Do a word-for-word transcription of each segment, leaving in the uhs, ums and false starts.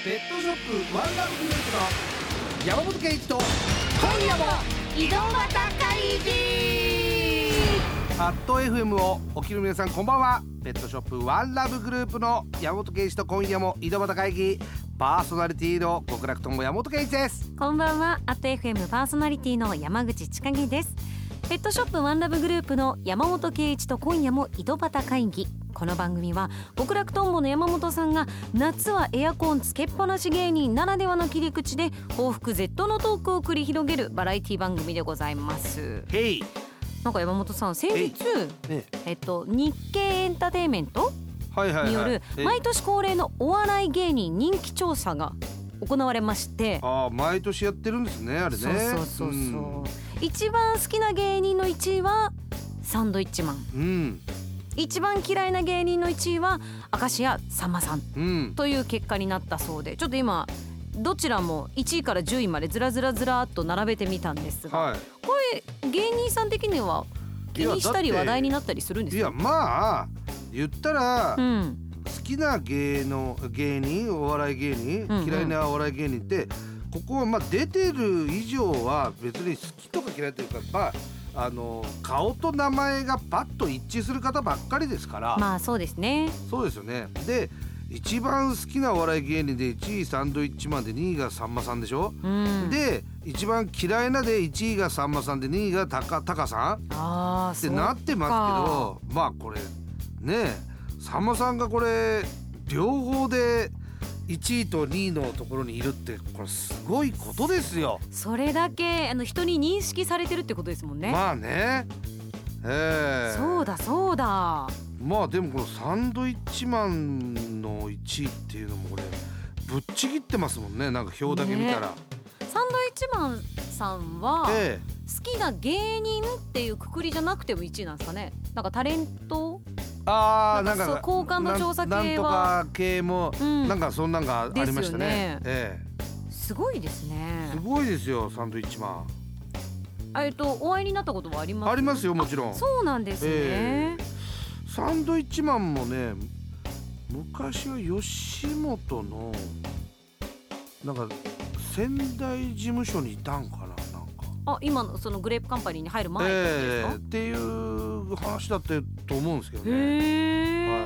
ペットショップワンダブルグループの山本圭一と今夜も井戸端会議。 アット エフエム をお聞きの皆さん、こんばんは。ペットショップワンラブグループの山本圭一と今夜も井戸端会議パーソナリティの極楽とも山本圭一です。 こんばんは。アット エフエム パーソナリティの山口千景です。ペットショップワンラブグループの山本圭一と今夜も井戸端会議。この番組は極楽とんぼの山本さんが夏はエアコンつけっぱなし芸人ならではの切り口で報復 Z のトークを繰り広げるバラエティ番組でございます。 へい。 なんか山本さん、先日、 ねえっと、日経エンターテインメントはいはいはい、 による毎年恒例のお笑い芸人人気調査が行われまして、 ああ、毎年やってるんですね、あれね。 そうそうそうそう、 うん、 一番好きな芸人のいちいはサンドイッチマン、 うん、 一番嫌いな芸人のいちいは明石家さんまさん、 うん、 という結果になったそうで、ちょっと今どちらもいちいからじゅういまでずらずらずらっと並べてみたんですが、 はい、 これ芸人さん的には気にしたり話題になったりするんですか？ いや、まあ言ったら、 うん、 好きな芸の芸人、お笑い芸人、うんうん、嫌いなお笑い芸人って、ここはまあ出てる以上は別に好きとか嫌いというか、まああの顔と名前がパッと一致する方ばっかりですから。 まあそうですね。 そうですよね。で、一番好きなお笑い芸人でいちいサンドイッチマンでにいがさんまさんでしょ、うん、で一番嫌いなでいちいがさんまさんでにいがタカ、タカさんあってなってますけど、まあこれね、さんまさんがこれ両方でいちいとにいのところにいるってこれすごいことですよ。 それだけあの人に認識されてるってことですもんね。 まあね、えー、 そうだそうだ。 まあでもこのサンドイッチマンのいちいっていうのもこれぶっちぎってますもんね、なんか表だけ見たら、ね、 サンドイッチマンさんは、えー、好きな芸人っていうくくりじゃなくてもいちいなんですかね。なんかタレント、 あー、なんか好感度調査系はなんとか系も、うん、なんかそんなんがありましたね。 ね、 ええ、すごいですね。 すごいですよ、サンドイッチマン。 えっとお会いになったことはあります？ ありますよ、もちろん。 そうなんですね、えー、サンドイッチマンもね、昔は吉本のなんか仙台事務所にいたんかな、なんか。 あ、今のそのグレープカンパニーに入る前ですか？ えー、っていう話だったと思うんですけどね。 へー、 はい、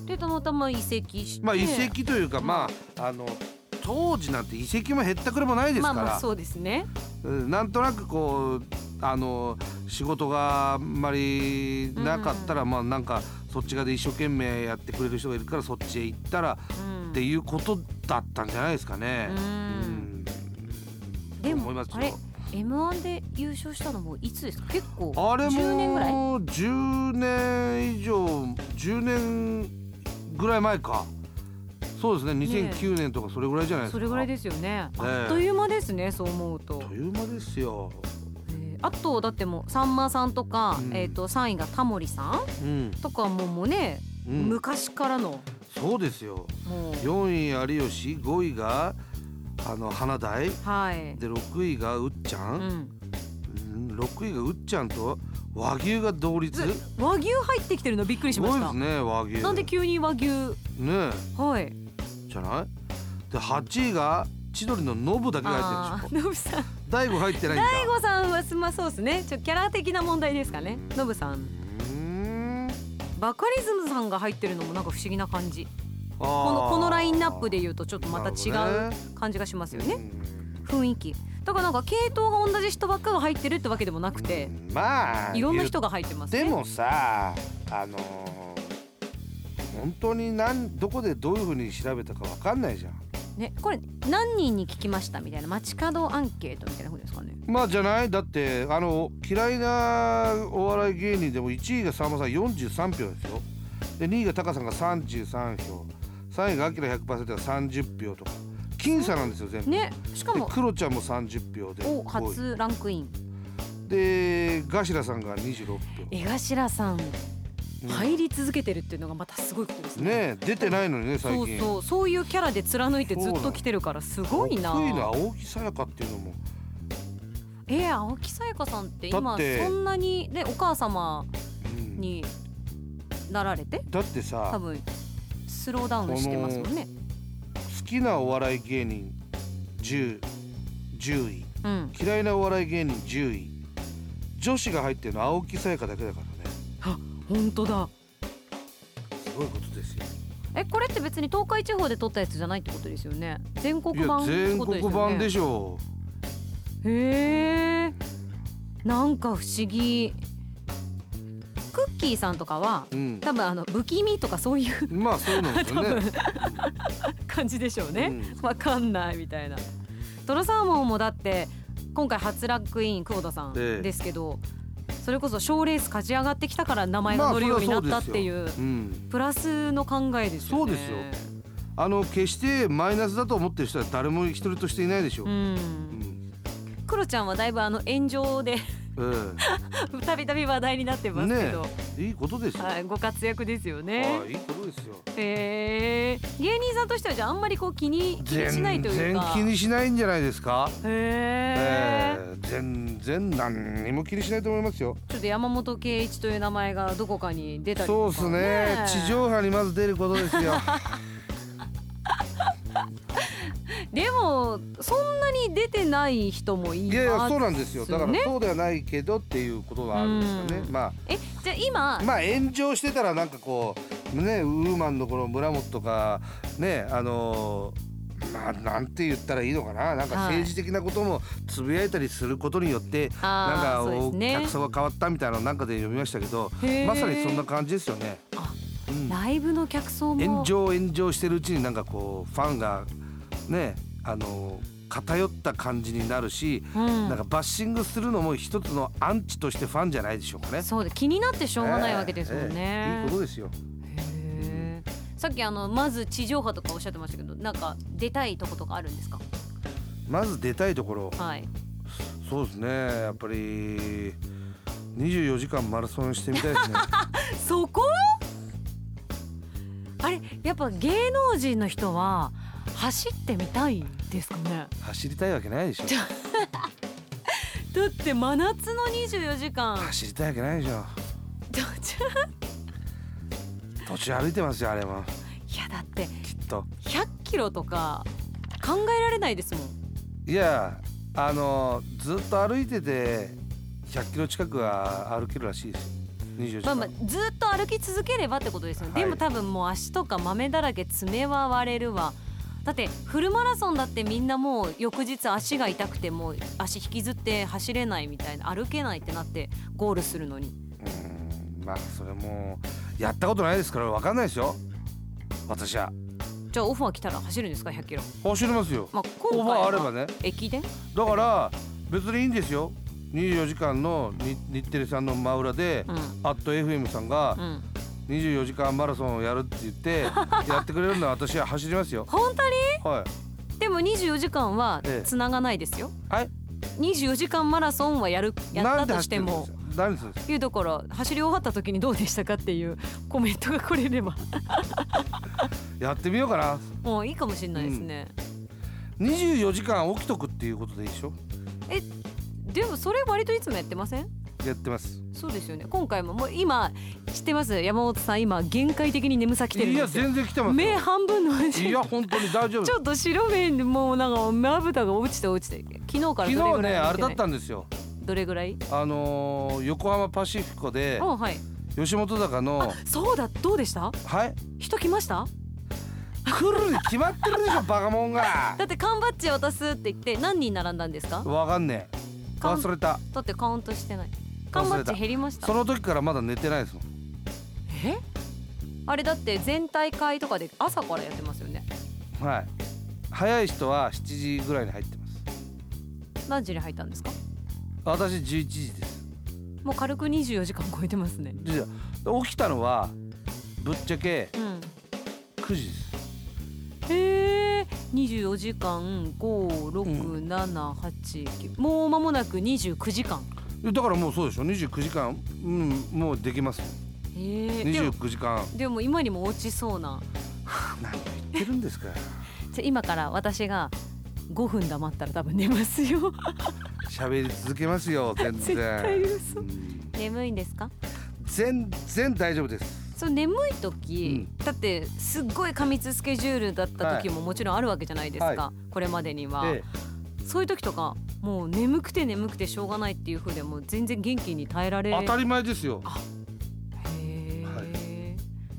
でたまたま移籍して、 まあ移籍というか、まああの当時なんて移籍も減ったくれもないですから、 まあまあそうですね。 なんとなくこうあの仕事があんまりなかったら、うん、まあなんかそっち側で一生懸命やってくれる人がいるからそっちへ行ったら、うん、っていうことだったんじゃないですかね。うん、うん、 でもあれ エムワン で優勝したのもいつですか？結構あれもじゅうねんぐらい？ じゅうねん以上、じゅうねんぐらい前か。そうですね、にせんきゅうねんとかそれぐらいじゃないですか。 それぐらいですよね。あっという間ですね、そう思うと。 あっという間ですよ。 えー、あとだってもうさんまさんとか、うん、えー、とさんいがタモリさん、うん、とかももうね、うん、昔からの。 そうですよ。もうよんい有吉、ごいがあの花大、はい、でろくいがうっちゃん、うん、ろくいがうっちゃんと和牛が同率。 和牛入ってきてるのびっくりしました。 すごいですね、和牛。 なんで急に和牛ねえ、はい、 じゃない。ではちいが千鳥のノブだけが入ってるでしょ。 ノブさん、 大悟入ってないんだ。 大悟さんはすまそうですね、ちょキャラ的な問題ですかね。ノブさん、うーん、バカリズムさんが入ってるのもなんか不思議な感じ。このこのラインナップでいうとちょっとまた違う感じがしますよね、雰囲気。だからなんか系統が同じ人ばっかが入ってるってわけでもなくて、まあいろんな人が入ってますね。 でもさ、あのー、本当に何どこでどういう風に調べたか分かんないじゃんね。これ何人に聞きましたみたいな街角アンケートみたいなことですかね。 まあじゃない。だってあの嫌いなお笑い芸人でもいちいがさんまさんよんじゅうさんひょうですよ。でにいがタカさんがさんじゅうさんひょう、さんいがアキラ ひゃくパーセント がさんじゅっぴょうとか僅差なんですよ全部ね。しかもクロちゃんもさんじゅっぴょうでお初ランクインで、ガシラさんがにじゅうろっぴょう。 江頭さん入り続けてるっていうのがまたすごいことですね。 ねえ、出てないのにね最近。 そうそう、そういうキャラで貫いてずっと来てるからすごいな。 得意な青木さやかっていうのも。 えー、青木さやかさんって今そんなにねお母様になられて、 だってさ多分スローダウンしてますもんね。 好きなお笑い芸人 じゅうい、 うん、 嫌いなお笑い芸人じゅうい、女子が入ってるの青木さやかだけだからね。 あ、本当だ。 すごいことですよ。 え、これって別に東海地方で撮ったやつじゃないってことですよね。全国版って全ことですよね。 国版でしょう。へえ、なんか不思議。クッキーさんとかは、うん、多分あの不気味とかそういうまあそういうのですよね感じでしょうね、うん、わかんないみたいな。トロサーモンもだって今回初ラックイン久保田さんですけど、ええ、それこそ賞レース勝ち上がってきたから名前が載るようになったっていう、まあううん、プラスの考えですよね。 そうですよ。あの決してマイナスだと思ってる人は誰も一人としていないでしょう、うんうん、 クロちゃんはだいぶあの炎上でたびたび話題になってますけど、 ね、いいことですよ、 はい、ご活躍ですよね。 いいことですよ。 へー、芸人さんとしてはじゃああんまりこう気に気にしないというか。 全然気にしないんじゃないですか。 へー、 えー、全然何にも気にしないと思いますよ。 ちょっと山本圭一という名前がどこかに出たりとか、ね、 そうですね、地上波にまず出ることですよでもそんなに出てない人もいますよね。 いやいや、そうなんですよ。だからそうではないけどっていうことがあるんですよね、うん、まあえじゃあ今まあ炎上してたらなんかこうね、ウーマンのこの村本とかね、あのー、まあなんて言ったらいいのかな、なんか政治的なこともつぶやいたりすることによって、はい、なんか、ね、客層が変わったみたいなのなんかで読みましたけど、まさにそんな感じですよね。 あ、うん、ライブの客層も炎上炎上してるうちになんかこうファンがね、あの偏った感じになるし、うん、なんかバッシングするのも一つのアンチとしてファンじゃないでしょうかね。 そうで、気になってしょうがないわけですもんね、 えーえー、いいことですよ。 へー、さっきあのまず地上波とかおっしゃってましたけど、なんか出たいとことかあるんですか。 まず出たいところ、 はい、 そうですね、やっぱりにじゅうよじかんマラソンしてみたいですねそこあれ、やっぱ芸能人の人は走ってみたいですかね。 走りたいわけないでしょだって真夏のにじゅうよじかん走りたいわけないでしょ。途中歩いてますよ、あれも。 いやだってきっとひゃっキロとか考えられないですもん。 いや、あのずっと歩いててひゃっキロ近くは歩けるらしいですよ、にじゅうよじかん。 まあまあ、ずっと歩き続ければってことですよね、はい、でも多分もう足とか豆だらけ、爪は割れるわ。だってフルマラソンだってみんなもう翌日足が痛くてもう足引きずって走れないみたいな、歩けないってなってゴールするのに。 うーん、まあそれもやったことないですから分かんないですよ、私は。 じゃあオファー来たら走るんですか、ひゃっキロ。 走りますよ、まあ、今回はオファーあればね。 駅伝だから別にいいんですよ。にじゅうよじかんの日テレさんの真裏で、うん、アット エフエム さんが、うん、にじゅうよじかんマラソンをやるって言ってやってくれるのは私は走りますよ。 本当に？ はい。 でもにじゅうよじかんはつながないですよ。 はい。 にじゅうよじかんマラソンはやるやったとしても、 何するんですか？ いうだから走り終わった時にどうでしたかっていうコメントが来れればやってみようかな。 もういいかもしれないですね、 うん、にじゅうよじかん起きとくっていうことでいいでしょ。 え、でもそれ割といつもやってません？ やってます。 そうですよね。今回ももう今知ってます？山本さん今限界的に眠さ来てるんですよ。 いや全然来てますよ。 目半分のうち。 いや本当に大丈夫。 ちょっと白目にもうなんかまぶたが落ちて落ちて。昨日からどれぐらい？ 昨日ねあれだったんですよ。 どれぐらい？ あのー、横浜パシフィコで、 はい、 吉本坂の。 そうだ、どうでした？ はい。 人来ました？ 来るに決まってるでしょバカモンが。 だって缶バッジ渡すって言って何人並んだんですか？ わかんねえ。忘れた。 だってカウントしてない。缶バッジ減りました。 その時からまだ寝てないですもん。 え？あれだって全体会とかで朝からやってますよね。 はい。早い人はしちじぐらいに入ってます。 何時に入ったんですか？ 私じゅういちじです。 もう軽くにじゅうよじかん超えてますね。 起きたのはぶっちゃけくじです。 うん、へえ。にじゅうよじかんご、ろく、なな、はち、きゅう、もう間もなくにじゅうくじかん。 だからもうそうでしょ。にじゅうくじかん、うん、もうできます。へえ。にじゅうくじかん。 でも今にも落ちそうな。 何言ってるんですか。 じゃ今から私がごふん黙ったら多分寝ますよ。 喋り続けますよ全然。 絶対嘘。うん、眠いんですか？ 全然大丈夫です。 そう眠い時、うん、だってすっごい過密スケジュールだった時ももちろんあるわけじゃないですか、はい、これまでには、ええ、そういう時とかもう眠くて眠くてしょうがないっていう風でも全然元気に耐えられる。 当たり前ですよ。 あへー、はい、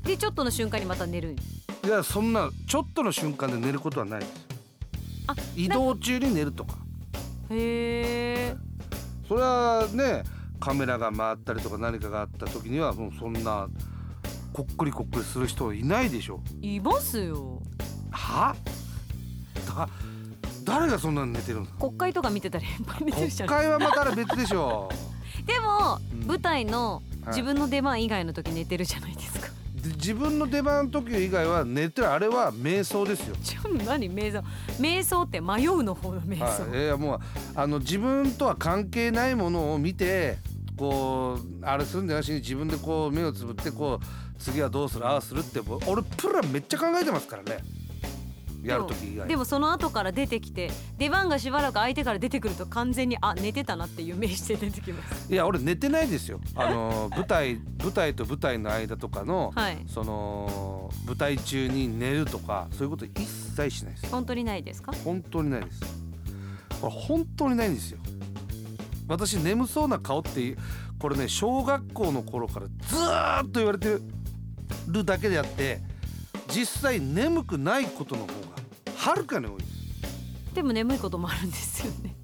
でちょっとの瞬間にまた寝る。 いやそんなちょっとの瞬間で寝ることはないです。あ移動中に寝るとか。 へー、 それはねカメラが回ったりとか何かがあった時にはもうそんなこっくりこっくりする人いないでしょ。 いますよ。 はだ誰がそんなに寝てるんですか。 国会とか見てたらやっぱり寝てるじゃん。 国会はまた別でしょでも、うん、舞台の自分の出番以外の時寝てるじゃないですか、はい、 で自分の出番の時以外は寝てる。あれは瞑想ですよ。 ちょ何瞑想瞑想って迷うの方の瞑想、 はい、いやもうあの自分とは関係ないものを見てこうあれするんじゃなしに自分でこう目をつぶってこう次はどうするああするって俺プランめっちゃ考えてますからね。やる時以外で, でもその後から出てきて出番がしばらく空いてから出てくると完全にあ寝てたなっていう名詞で出てきます。 いや俺寝てないですよ。あの舞台舞台と舞台の間とかの、はい、その舞台中に寝るとかそういうこと一切しないです。 本当にないですか。 本当にないです。これ本当にないんですよ。私眠そうな顔ってこれね小学校の頃からずーっと言われてるだけであって実際眠くないことの方がはるかに多いです。 でも眠いこともあるんですよね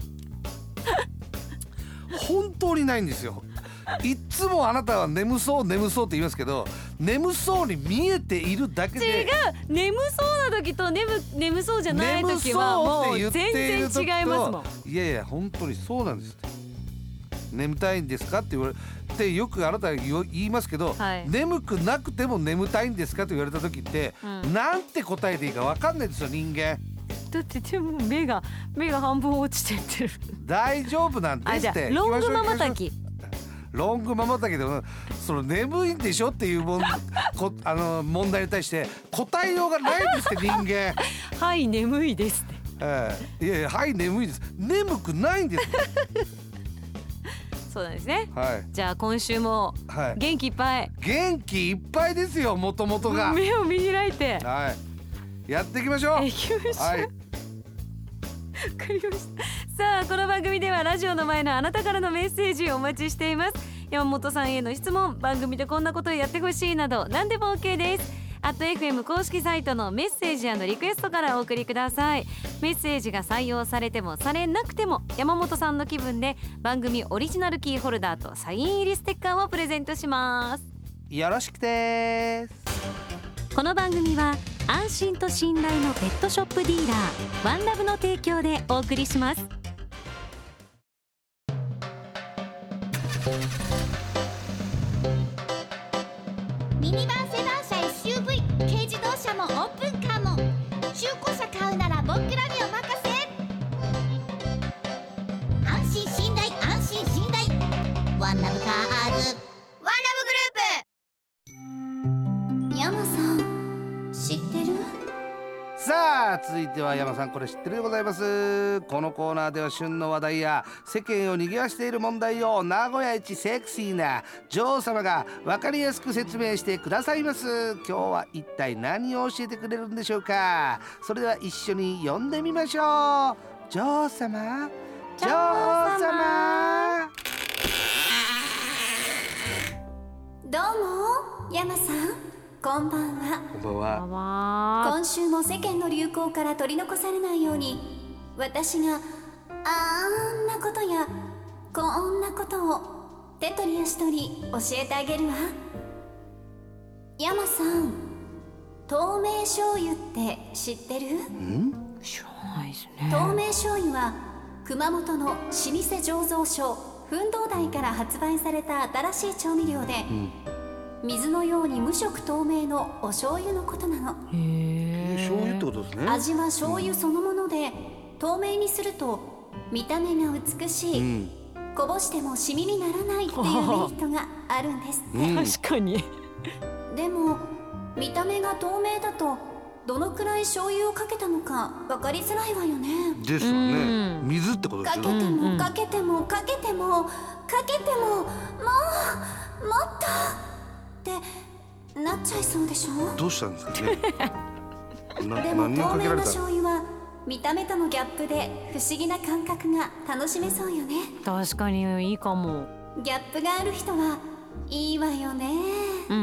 本当にないんですよ。いっつもあなたは眠そう眠そうって言いますけど眠そうに見えているだけで。 違う眠そうな時と 眠, 眠そうじゃない時はもう全然違いますもん。 いやいや本当にそうなんですって。眠たいんですかって言われてよくあなた言いますけど、はい、眠くなくても眠たいんですかと言われた時って、うん、なんて答えていいか分かんないですよ人間。 だってでも目が目が半分落ちてってる。 大丈夫なんですって。 ロングママタキロングママタキでもその眠いんでしょっていうもんこあの問題に対して答えようがないんですって人間はい眠いですって、 えー、いやいやはい眠いです。眠くないんですそうなんですね、 はい、 じゃあ今週も元気いっぱい、はい、 元気いっぱいですよ。もともとが目を見開いて、 はい、やっていきましょう。 行きましょう、はい、わかりました。さあこの番組ではラジオの前のあなたからのメッセージをお待ちしています。山本さんへの質問、番組でこんなことをやってほしいなど何でも OK です。アット エフエム 公式サイトのメッセージ&リクエストからお送りください。メッセージが採用されてもされなくても山本さんの気分で番組オリジナルキーホルダーとサイン入りステッカーをプレゼントします。 よろしくです。 この番組は安心と信頼のペットショップディーラーワンラブの提供でお送りします。 ミニバンセダン車 エスユーブイ 軽自動車もオープンカーも中古車買うなら僕らにお任せ。安心信頼安心信頼ワンラブカーズワンラブグループ。山さん知ってる？ さあ続いては山さんこれ知ってるでございます。このコーナーでは旬の話題や世間を賑わしている問題を名古屋一セクシーな女王様が分かりやすく説明してくださいます。今日は一体何を教えてくれるんでしょうか。それでは一緒に読んでみましょう。女王様女王様。 どうも山さんこんばんは。 こんばんは。 今週も世間の流行から取り残されないように私があんなことやこんなことを手取り足取り教えてあげるわ。山さん透明醤油って知ってる？ ん？ 知らないですね。 透明醤油は熊本の老舗醸造所奮闘台から発売された新しい調味料で、うん、水のように無色透明のお醤油のことなの。 へー、醤油ってことですね。 味は醤油そのもので、うん、透明にすると見た目が美しい、うん、こぼしてもシミにならないっていうメリットがあるんですって、 うん、確かにでも見た目が透明だとどのくらい醤油をかけたのか分かりづらいわよね。 ですよね、うん、水ってことですよね。 かけてもかけてもかけてもかけてももうもっとってなっちゃいそうでしょ。 どうしたんですかねなでも何を透明なかけられた醤油は見た目とのギャップで不思議な感覚が楽しめそうよね。 確かにいいかも。 ギャップがある人はいいわよね。 うんうん。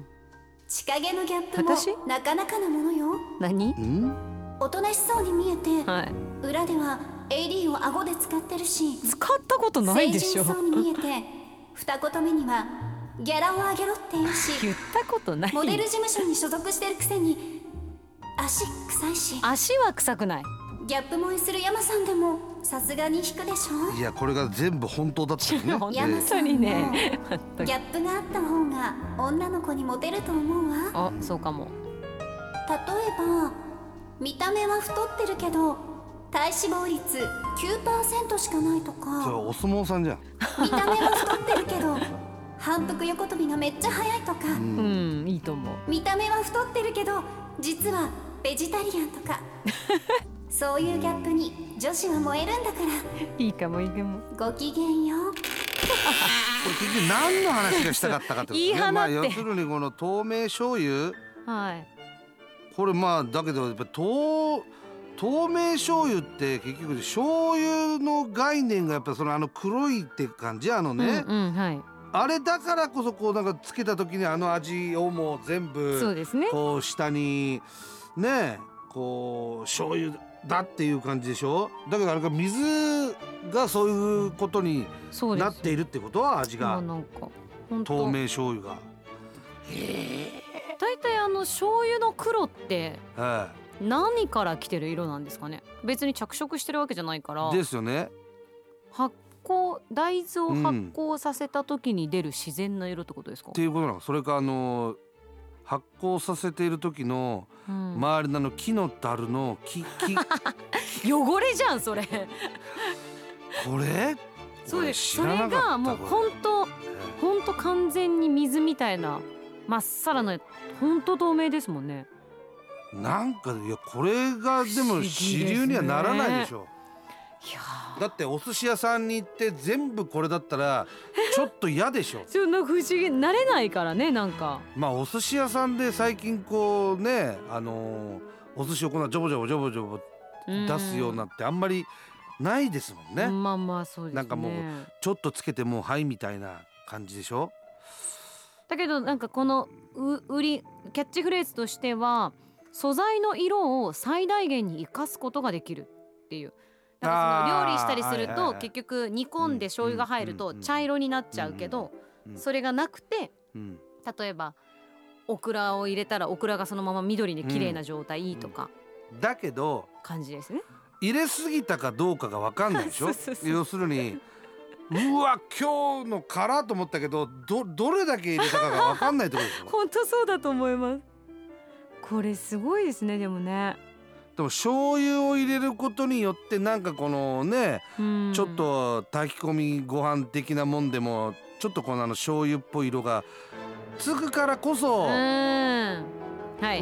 千影のギャップも私なかなかなものよ。 何？ んおとなしそうに見えて、 はい。 裏では エーディー を顎で使ってるし、 使ったことないでしょ。 清純そうに見えて二言目にはギャラをあげろって言うし言ったことない。 モデル事務所に所属してるくせに足臭いし、 足は臭くない。 ギャップ萌えする山さんでもさすがに引くでしょ。 いやこれが全部本当だったよね本山当にね。 ギャップがあった方が女の子にモテると思うわ。 あ、そうかも。 例えば見た目は太ってるけど体脂肪率 きゅうパーセント しかないとそれか、 お相撲さんじゃん見た目は太ってるけど反復横跳びがめっちゃ速いとか、 うん、いいと思う。 見た目は太ってるけど実はベジタリアンとかそういうギャップに女子は燃えるんだから。 いいかもいいかも。 ごきげんよう。 これ結局何の話がしたかったかってことね。 いい花ってまあ、要するにこの透明醤油はい。 これまあだけどやっぱ透透明醤油って結局醤油の概念がやっぱそのあの黒いって感じあのね、 うん、うん、はい。 あれだからこそこうなんかつけた時にあの味をもう全部そうですね。 こう下にねこう醤油だっていう感じでしょ。だけどあれが水がそういうことにそうです。 なっているってことは味まあがなんか本当透明醤油が、 大体あの醤油の黒っては何から来てる色なんですかね。別に着色してるわけじゃないからい、ですよね。 発酵大豆を発酵させた時に出る自然な色ってことですか、 っていうことなの。それかあの発酵させている時のうん周りのあの木の樽の木木汚れじゃんそれこれそうです。そこれ知らなかったれがもうこれ本当本当完全に水みたいなまっさらな本当透明ですもんね。 なんかいやこれがでも不思議ですね主流にはならないでしょ。 いやだってお寿司屋さんに行って全部これだったらちょっと嫌でしょ。 ちょっとなんか不思議慣れないからねなんか。 まあお寿司屋さんで最近こうねあのーお寿司をこんなジョボジョボジョボジョボ出すようなってあんまりないですもんね。 まあまあそうですね。 なんかもうちょっとつけてもうはいみたいな感じでしょ。 だけどなんかこのう売りキャッチフレーズとしては素材の色を最大限に生かすことができるっていう。なんかその料理したりすると、 あーはいはいはい結局煮込んで醤油が入ると茶色になっちゃうけど、 うんそれがなくてうん例えばオクラを入れたらオクラがそのまま緑で綺麗な状態とかだけど感じですね。 入れすぎたかどうかが分かんないでしょ。 そうそうそう要するにうわ今日の殻と思ったけど ど, どれだけ入れたかが分かんないってことでしょ。 本当そうだと思います。これすごいですね。でもね、 でも醤油を入れることによってなんかこのね、 うんちょっと炊き込みご飯的なもんでもちょっとこのあの醤油っぽい色がつくからこそうんはい、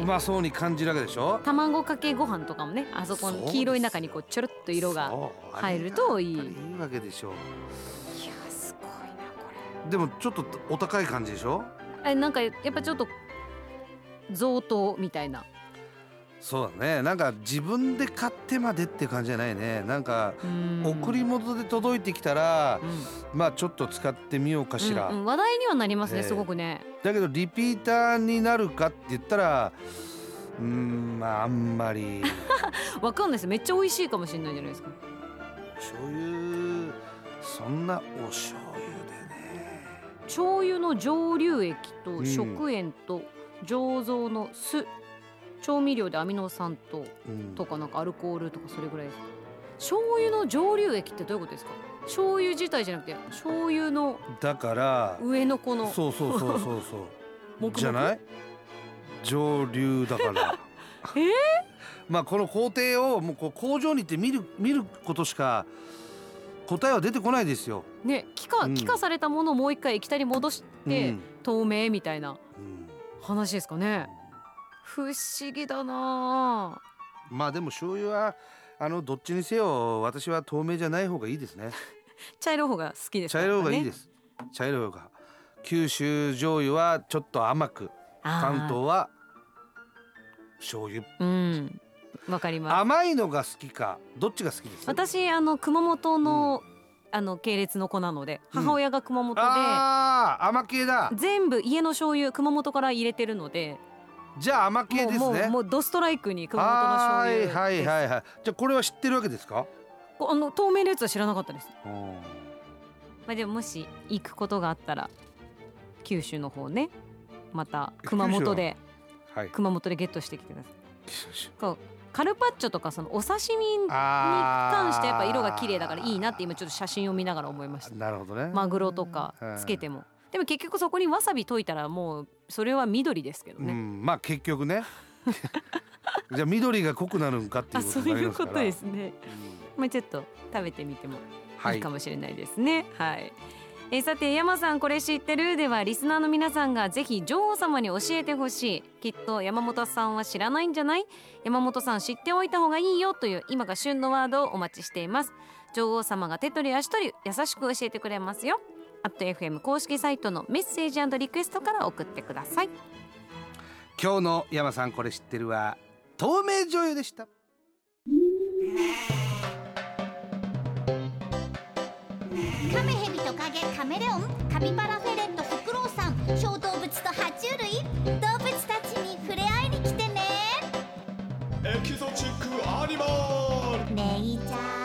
うまそうに感じるわけでしょ。 卵かけご飯とかもね、あそこの黄色い中にこうちょろっと色がそう入るといい。 あれがやっぱりいいわけでしょ。 いやすごいなこでもちょっとお高い感じでしょ。 れ。えなんかやっぱちょっと贈答みたいな。 そうだね。なんか自分で買ってまでっていう感じじゃないね。なんかうん贈り物で届いてきたらうんまあちょっと使ってみようかしら、 うんうん、話題にはなりますね、 ええすごくね。 だけどリピーターになるかって言ったらうーんまああんまりわかんないです。めっちゃ美味しいかもしれないじゃないですか。 醤油そんなお醤油でね。 醤油の蒸留液とうん食塩と醸造の酢、調味料でアミノ酸とうんとかなんかアルコールとかそれぐらいです。醤油の蒸留液ってどういうことですか？醤油自体じゃなくて醤油のだから上のこのそうそうそうそうそう黙々 じゃない蒸留だからえーまあこの工程をもうこう工場に行って見る見ることしか答えは出てこないですよ。 ね、気化、 うん気化されたものをもう一回液体に戻して、 うん透明みたいなうん話ですかね。不思議だな。 まあでも醤油はあのどっちにせよ私は透明じゃない方がいいですね。 茶色い方が好きですか茶らね。 色い方がいいです。茶色い方が九州醤油はちょっと甘く、 関東は醤油。 うんわかります。 甘いのが好きかどっちが好きですか？ 私あの熊本の、うんあの系列の子なので母親が熊本で、うん、 あー甘系だ。 全部家の醤油熊本から入れてるのでじゃあ甘系ですね。 もう、もう、もうドストライクに熊本の醤油です。 はいはいはいはい。じゃあこれは知ってるわけですか？ あの透明のやつは知らなかったです。まあ、でももし行くことがあったら九州の方ねまた熊本で、はい、熊本でゲットしてきてください。こうカルパッチョとかそのお刺身に関してやっぱ色が綺麗だからいいなって今ちょっと写真を見ながら思いました。 なるほどね。 マグロとかつけても、でも結局そこにわさび溶いたらもうそれは緑ですけどね。うん、 まあ結局ねじゃあ緑が濃くなるんかっていうことになりますから。 あ、そういうことですね。うん、まあちょっと食べてみてもいいかもしれないですね。はい、はいえー、さて山さんこれ知ってるではリスナーの皆さんがぜひ女王様に教えてほしい。きっと山本さんは知らないんじゃない？山本さん知っておいた方がいいよという今が旬のワードをお待ちしています。女王様が手取り足取り優しく教えてくれますよ。アット エフエム 公式サイトのメッセージ&リクエストから送ってください。 今日の山さんこれ知ってるは透明女優でした。 カメヘビトカゲカメレオンカピバラフェレットフクロウさん小動物と爬虫類動物たちに触れ合いに来てね。 エキゾチックアニマルネイチャーズワンラブグル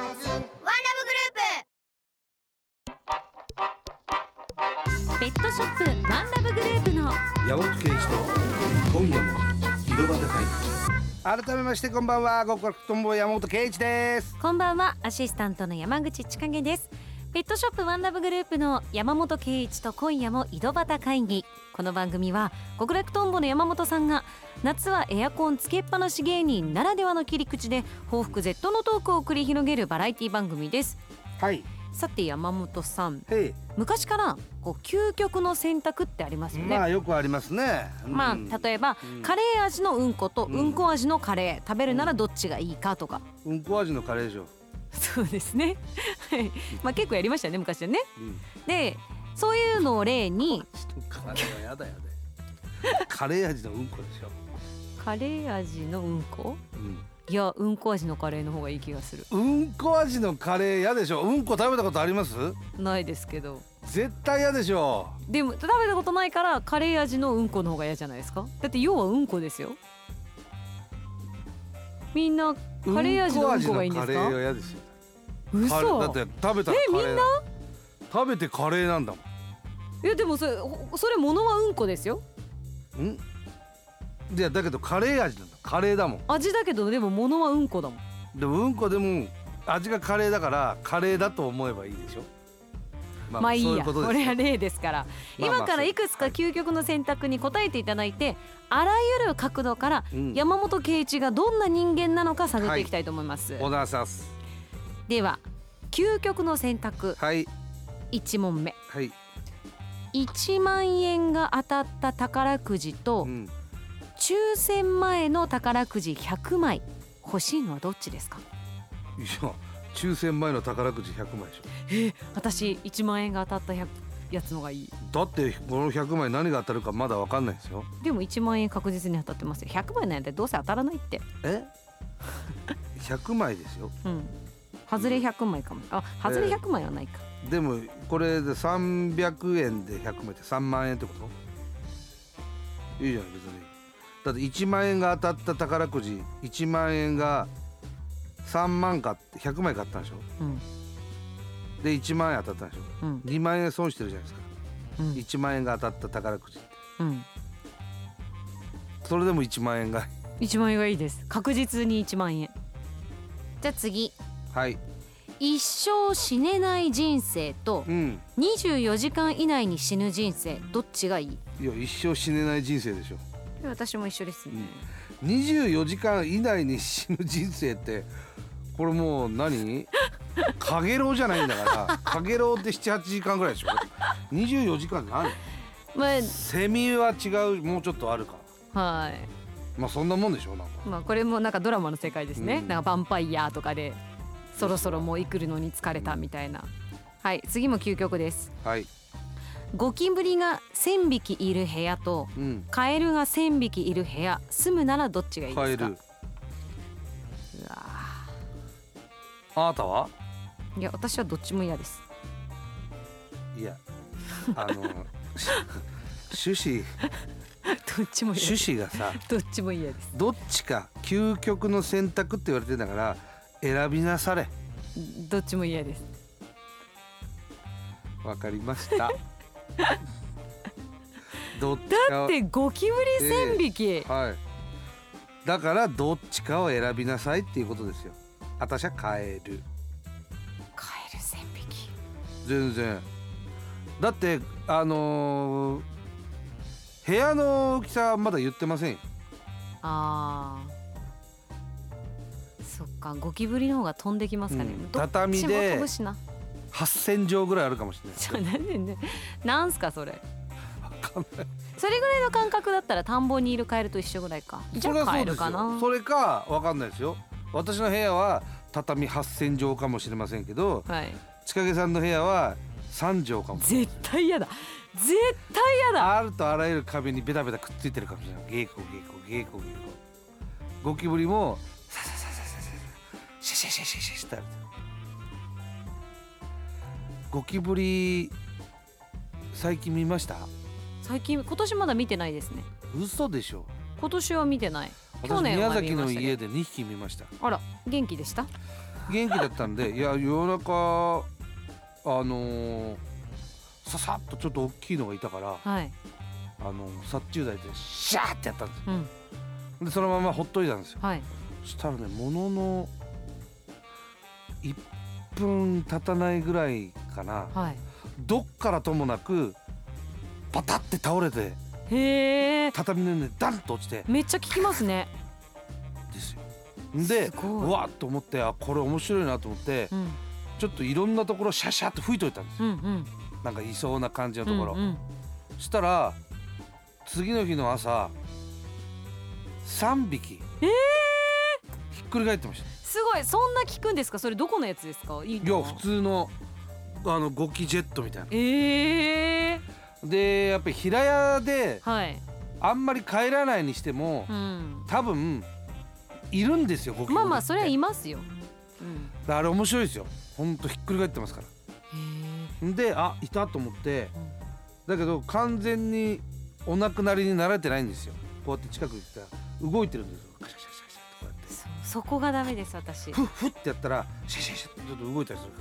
ープペットショップワンラブグループの山本圭一と今夜も井戸端会議。改めましてこんばんは、極楽とんぼ山本圭一です。 こんばんは、アシスタントの山口千景です。ペットショップワンラブグループの山本圭一と今夜も井戸端会議。この番組は極楽とんぼの山本さんが夏はエアコンつけっぱなし芸人ならではの切り口で報復絶倒のトークを繰り広げるバラエティ番組です。 はい。 さて山本さん、昔からこう究極の選択ってありますよね。 まあよくありますね。 うん、まあ例えば、うん、カレー味のうんことうんこ味のカレー食べるならどっちがいいかとか。 うんこ味のカレーでしょ。 そうですねまあ結構やりましたね昔はね、うん、でそういうのを例にカレーはやだよねカレー味のうんこでしょ。 カレー味のうんこ、うん、いやうんこ味のカレーの方がいい気がする。 うんこ味のカレーやでしょ。うんこ食べたことあります？ ないですけど。 絶対嫌でしょ。 でも食べたことないからカレー味のうんこの方が嫌じゃないですか。だって要はうんこですよ。みんなカレー味のうんこがいいんですか？ カレーは嫌ですよ。 嘘。 だって食べたらカレー。えみんな食べてカレーなんだもん。 いやでもそれそれものはうんこですよ。 ん？いやだけどカレー味なんだ。カレーだもん。 味だけどでもものはうんこだもん。 でもうんこでも味がカレーだからカレーだと思えばいいでしょ。 まあ、まあいいや、これは例ですから、まあまあ今からいくつか究極の選択に答えていただいて、はい、あらゆる角度から山本圭一がどんな人間なのか探っていきたいと思います、 はい、お願いします。 では究極の選択、はい、いち問目、はい、いちまんえんが当たった宝くじと、うん、抽選前の宝くじひゃくまい欲しいのはどっちですか？ いや抽選前の宝くじひゃくまいでしょ。 えー、私いちまんえんが当たったやつのがいい。だってこのひゃくまい何が当たるかまだ分かんないですよ。 でもいちまんえん確実に当たってますよ。ひゃくまいなんてどうせ当たらないって。 えひゃくまいですよ。 うん、外れひゃくまいかも。あ、外れひゃくまいはないか、 えー、でもこれでさんびゃくえんでひゃくまいってさんまんえんってこと？いいじゃない別に。だっていちまんえんが当たった宝くじいちまんえんがさんまん買ってひゃくまい買ったんでしょ、うん、でいちまんえん当たったんでしょ、うん、にまんえん損してるじゃないですか、うん、いちまんえんが当たった宝くじって、うん、それでもいちまんえんがいちまんえんがいいです。確実にいちまんえん。じゃあ次、はい、一生死ねない人生と、うん、にじゅうよじかん以内に死ぬ人生どっちがいい？ いや一生死ねない人生でしょ。 私も一緒ですね、 うん、にじゅうよじかん以内に死ぬ人生ってこれもう何かげろうじゃないんだからかげろうってななはちじかんぐらいでしょ。にじゅうよじかん何、まあ、セミは違うもうちょっとあるか。はい。まあそんなもんでしょ。なんかまあこれもなんかドラマの世界ですね、うん、なんかヴァンパイアとかでそろそろもう生きるのに疲れたみたいな。はい、次も究極です。はい。 ゴキブリがせんびきいる部屋と、うん、カエルがせんびきいる部屋住むならどっちがいいですか？カエル。うわあなたは？ いや私はどっちも嫌です。 いやあの趣旨どっちも嫌です。 趣旨がさどっちも嫌です。 どっちか究極の選択って言われてんだから選びなされ。 どっちも嫌です。 わかりましたどっちかだってゴキブリせんびき、えー、 はい、だからどっちかを選びなさいっていうことですよ。私はカエル。 カエルせんびき全然だってあのー、部屋の大きさはまだ言ってませんよ。 あーそっかゴキブリの方が飛んできますかね、うん、 畳で飛ぶしなはっせんじょうぐらいあるかもしれない。 なんでなんすかそれ。 わかんない。 それぐらいの感覚だったら田んぼにいるカエルと一緒ぐらいか。じゃあカエルかな。 それかわかんないですよ。私の部屋は畳はっせんじょうかもしれませんけど、はい、千景さんの部屋はさんじょうかも。 絶対嫌だ絶対嫌だ。 あるとあらゆる壁にベタベタくっついてるかもしれない。ゲーコゲーコゲーコゲーコ。ゴキブリもササササササシャシャシャシャシャシャってある。ゴキブリ最近見ました？ 最近今年まだ見てないですね。 嘘でしょ。 今年は見てない。 去年は見ました。宮崎の家でにひき見ました。 あら元気でした？ 元気だったんでいや夜中あのー、ささっとちょっと大きいのがいたから、はい、あの殺虫剤でシャーってやったんですよ、うん、でそのままほっといたんですよ、はい、そしたらねもののいっぷん経たないぐらいかな、はい、どっからともなくパタって倒れて、へー、畳の上でダンと落ちて。 めっちゃ効きますね。 ですよ。で、うわっと思って、あこれ面白いなと思って、うん、ちょっといろんなところシャシャって吹いといたんですよ、うんうん、なんかいそうな感じのところ、うんうん、そしたら次の日の朝さんびき、えー、ひっくり返ってました。 すごい。そんな効くんですか？それどこのやつですか？いいの？ いや普通のあのゴキジェットみたいな。 えー、 でやっぱり平屋で、はい、あんまり帰らないにしても、うん、多分いるんですよゴキブリ。 まあまあそれはいますよ、 うん、あれ面白いですよ。ほんとひっくり返ってますから。へー。であいたと思って、うん、だけど完全にお亡くなりになられてないんですよ。こうやって近くに行ったら動いてるんですよ。カシャカシャカシャってこうやって。 そ, そこがダメです私。 フッフッってやったらシャシャシャってちょっと動いたりするから、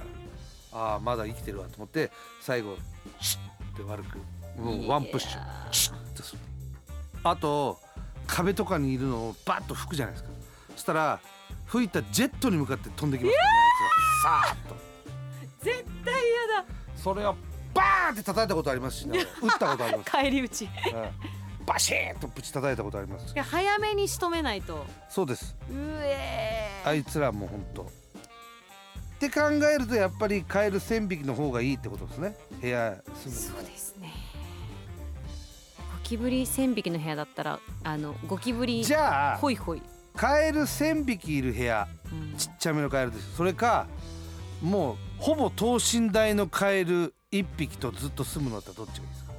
ああまだ生きてるわと思って最後シュッって悪くもうワンプッシュシュッとする。あと壁とかにいるのをバッと吹くじゃないですか。そしたら吹いたジェットに向かって飛んできますからね、あいつはさーっと。 絶対嫌だ。 それをバーンって叩いたことありますしね。打ったことあります返り討ち、 うん、バシーンとぶち叩いたことあります。 いや早めに仕留めないと。 そうです。 うえー、 あいつらもうほんとって考えるとやっぱりカエルせんびきの方がいいってことですね。部屋住む。 そうですね。ゴキブリせんびきの部屋だったらあのゴキブリじゃあホイホイカエルせんびきいる部屋、うん、ちっちゃめのカエルです。それかもうほぼ等身大のカエルいっぴきとずっと住むのだったらどっちがいいですか？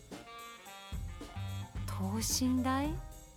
等身大？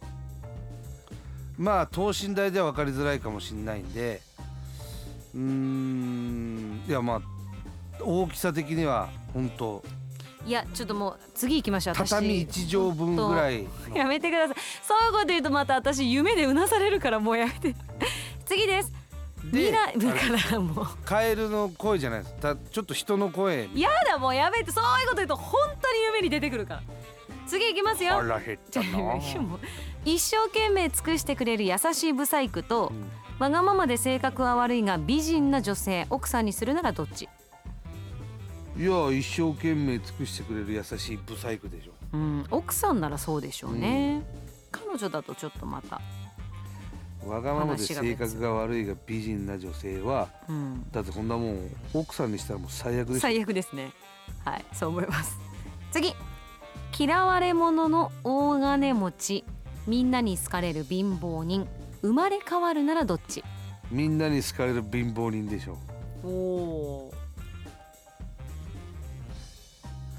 まあ等身大では分かりづらいかもしれないんで、うーんいやまあ大きさ的には本当いやちょっともう次行きましょう。私畳いちじょうぶんぐらい。 やめてください。そういうこと言うとまた私夢でうなされるからもうやめて次です。未来からもうカエルの声じゃないです。たちょっと人の声。 やだもうやめて。そういうこと言うと本当に夢に出てくるから。次行きますよ。 あら減ったな一生懸命尽くしてくれる優しいブサイクと、うん、わがままで性格は悪いが美人な女性奥さんにするならどっち？ いや一生懸命尽くしてくれる優しいブサイクでしょ、 うん、奥さんならそうでしょうね、うん、彼女だとちょっとまたわがままで性格が悪いが美人な女性は、うん、だってこんなもん奥さんにしたらもう最悪です。 最悪ですね。はいそう思います。次嫌われ者の大金持ちみんなに好かれる貧乏人生まれ変わるならどっち？ みんなに好かれる貧乏人でしょう。 おー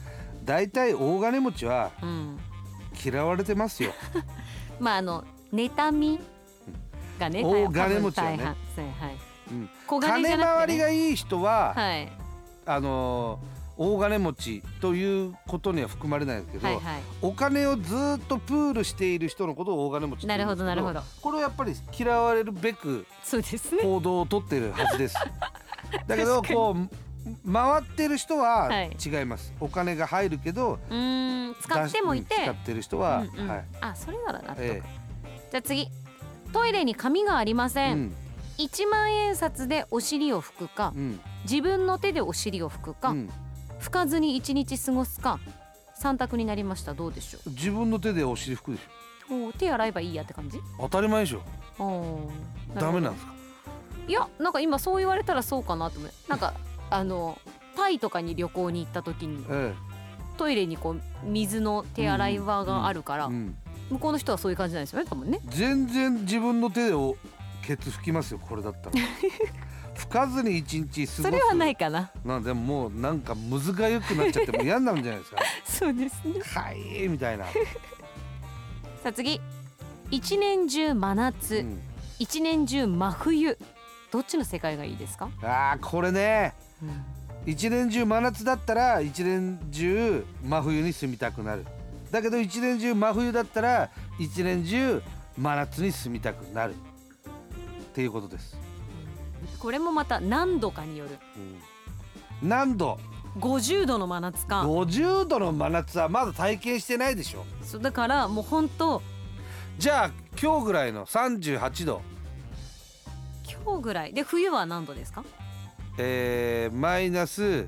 だいたい大金持ちはうん嫌われてますよ。 まああの妬みがね、 大金持ちはね大半そうはい、 うん、 小金じ金ゃなくてね回りがいい人は、 はい、 あのー大金持ちということには含まれないんですけど、 はいはい、 お金をずっとプールしている人のことを大金持ちって言うんですけど、 なるほどなるほど、 これはやっぱり嫌われるべくそうですね。 行動をとっているはずですだけどこう回ってる人は違います、はい、お金が入るけどうーん使ってもいて、 使ってる人は、 うんうんはい、 あそれなら納得、 ええ、 じゃあ次、トイレに紙がありません、 うん、 いちまん円札でお尻を拭くか、 うん、 自分の手でお尻を拭くか、 うん、 拭かずに一日過ごすか、さん択になりました。どうでしょう。 自分の手でお尻拭くでしょ。 お手洗えばいいやって感じ。 当たり前でしょ。 おダメなんですか。 いやなんか今そう言われたらそうかなと思う。なんかあのタイとかに旅行に行った時に、 ええ、 トイレにこう水の手洗い場があるから、 うんうん、 向こうの人はそういう感じなんですよね多分ね。 全然自分の手でおケツ拭きますよこれだったら拭かずに一日過ごす。 それはないかな。 なんでもうなんかむずがゆくなっちゃってもう嫌になるんじゃないですかそうですね。 はいみたいなさあ次、一年中真夏、うん、一年中真冬、どっちの世界がいいですか。 あーこれね、うん、一年中真夏だったら一年中真冬に住みたくなる。だけど一年中真冬だったら一年中真夏に住みたくなるっていうことです。 これもまた何度かによる、 うん、何度。 ごじゅうどの真夏か。 ごじゅうどの真夏はまだ体験してないでしょ。 そうだからもう本当。 じゃあ今日ぐらいのさんじゅうはちど。 今日ぐらいで冬は何度ですか。 えー、マイナス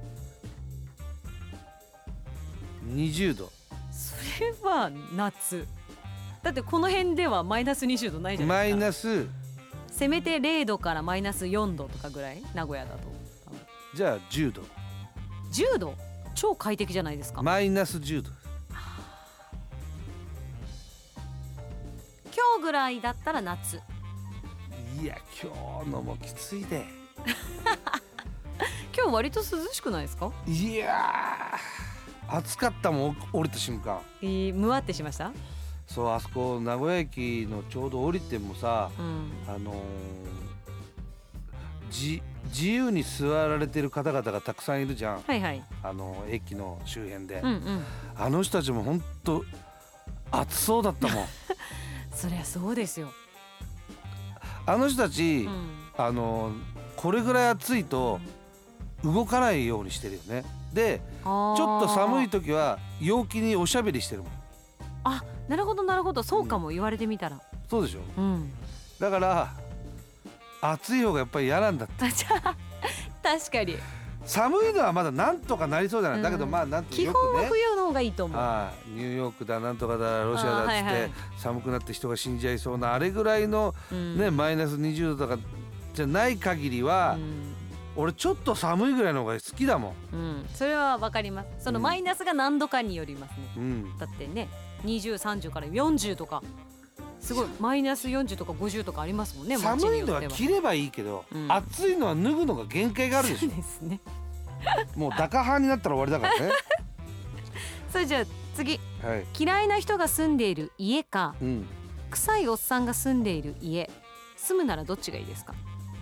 にじゅうど。 それは夏だってこの辺ではマイナスにじゅうどないじゃないですか。 マイナスせめてれいどからマイナスよんどとかぐらい名古屋だと。 じゃあじゅうど。 じゅうど超快適じゃないですか。 マイナスじゅうど。 今日ぐらいだったら夏。 いや今日のもきついで今日割と涼しくないですか。 いや暑かったもん降りた瞬間。 えー、むわってしました。 そうあそこ名古屋駅のちょうど降りてもさ、うん、あのー、じ自由に座られてる方々がたくさんいるじゃん、 はいはい、 あのー、駅の周辺で、 うんうん、 あの人たちも本当暑そうだったもんそりゃそうですよ。 あの人たち、うん、あのー、これぐらい暑いと動かないようにしてるよね。でちょっと寒い時は陽気におしゃべりしてるもん。 あ、なるほどなるほど、そうかも、うん、言われてみたらそうでしょ、 うん、 だから暑い方がやっぱり嫌なんだって確かに寒いのはまだなんとかなりそうじゃない、うん、だけどまあなんと基本は冬の方がいいと思う。 ああニューヨークだなんとかだロシアだっつって、はいはい、寒くなって人が死んじゃいそうなあれぐらいの、ね、うん、マイナスにじゅうどとかじゃない限りは、うん、俺ちょっと寒いぐらいの方が好きだもん、 うん、それはわかります。そのマイナスが何度かによりますね、うん、だってねにじゅう、さんじゅうからよんじゅうとかすごいマイナスよんじゅうとかごじゅうとかありますもんね。 寒いのは着ればいいけど、うん、暑いのは脱ぐのが限界があるでしょ。 そうですねもうダカ派になったら終わりだからねそれじゃあ次、 はい、 嫌いな人が住んでいる家か、 うん、 臭いおっさんが住んでいる家、住むならどっちがいいですか。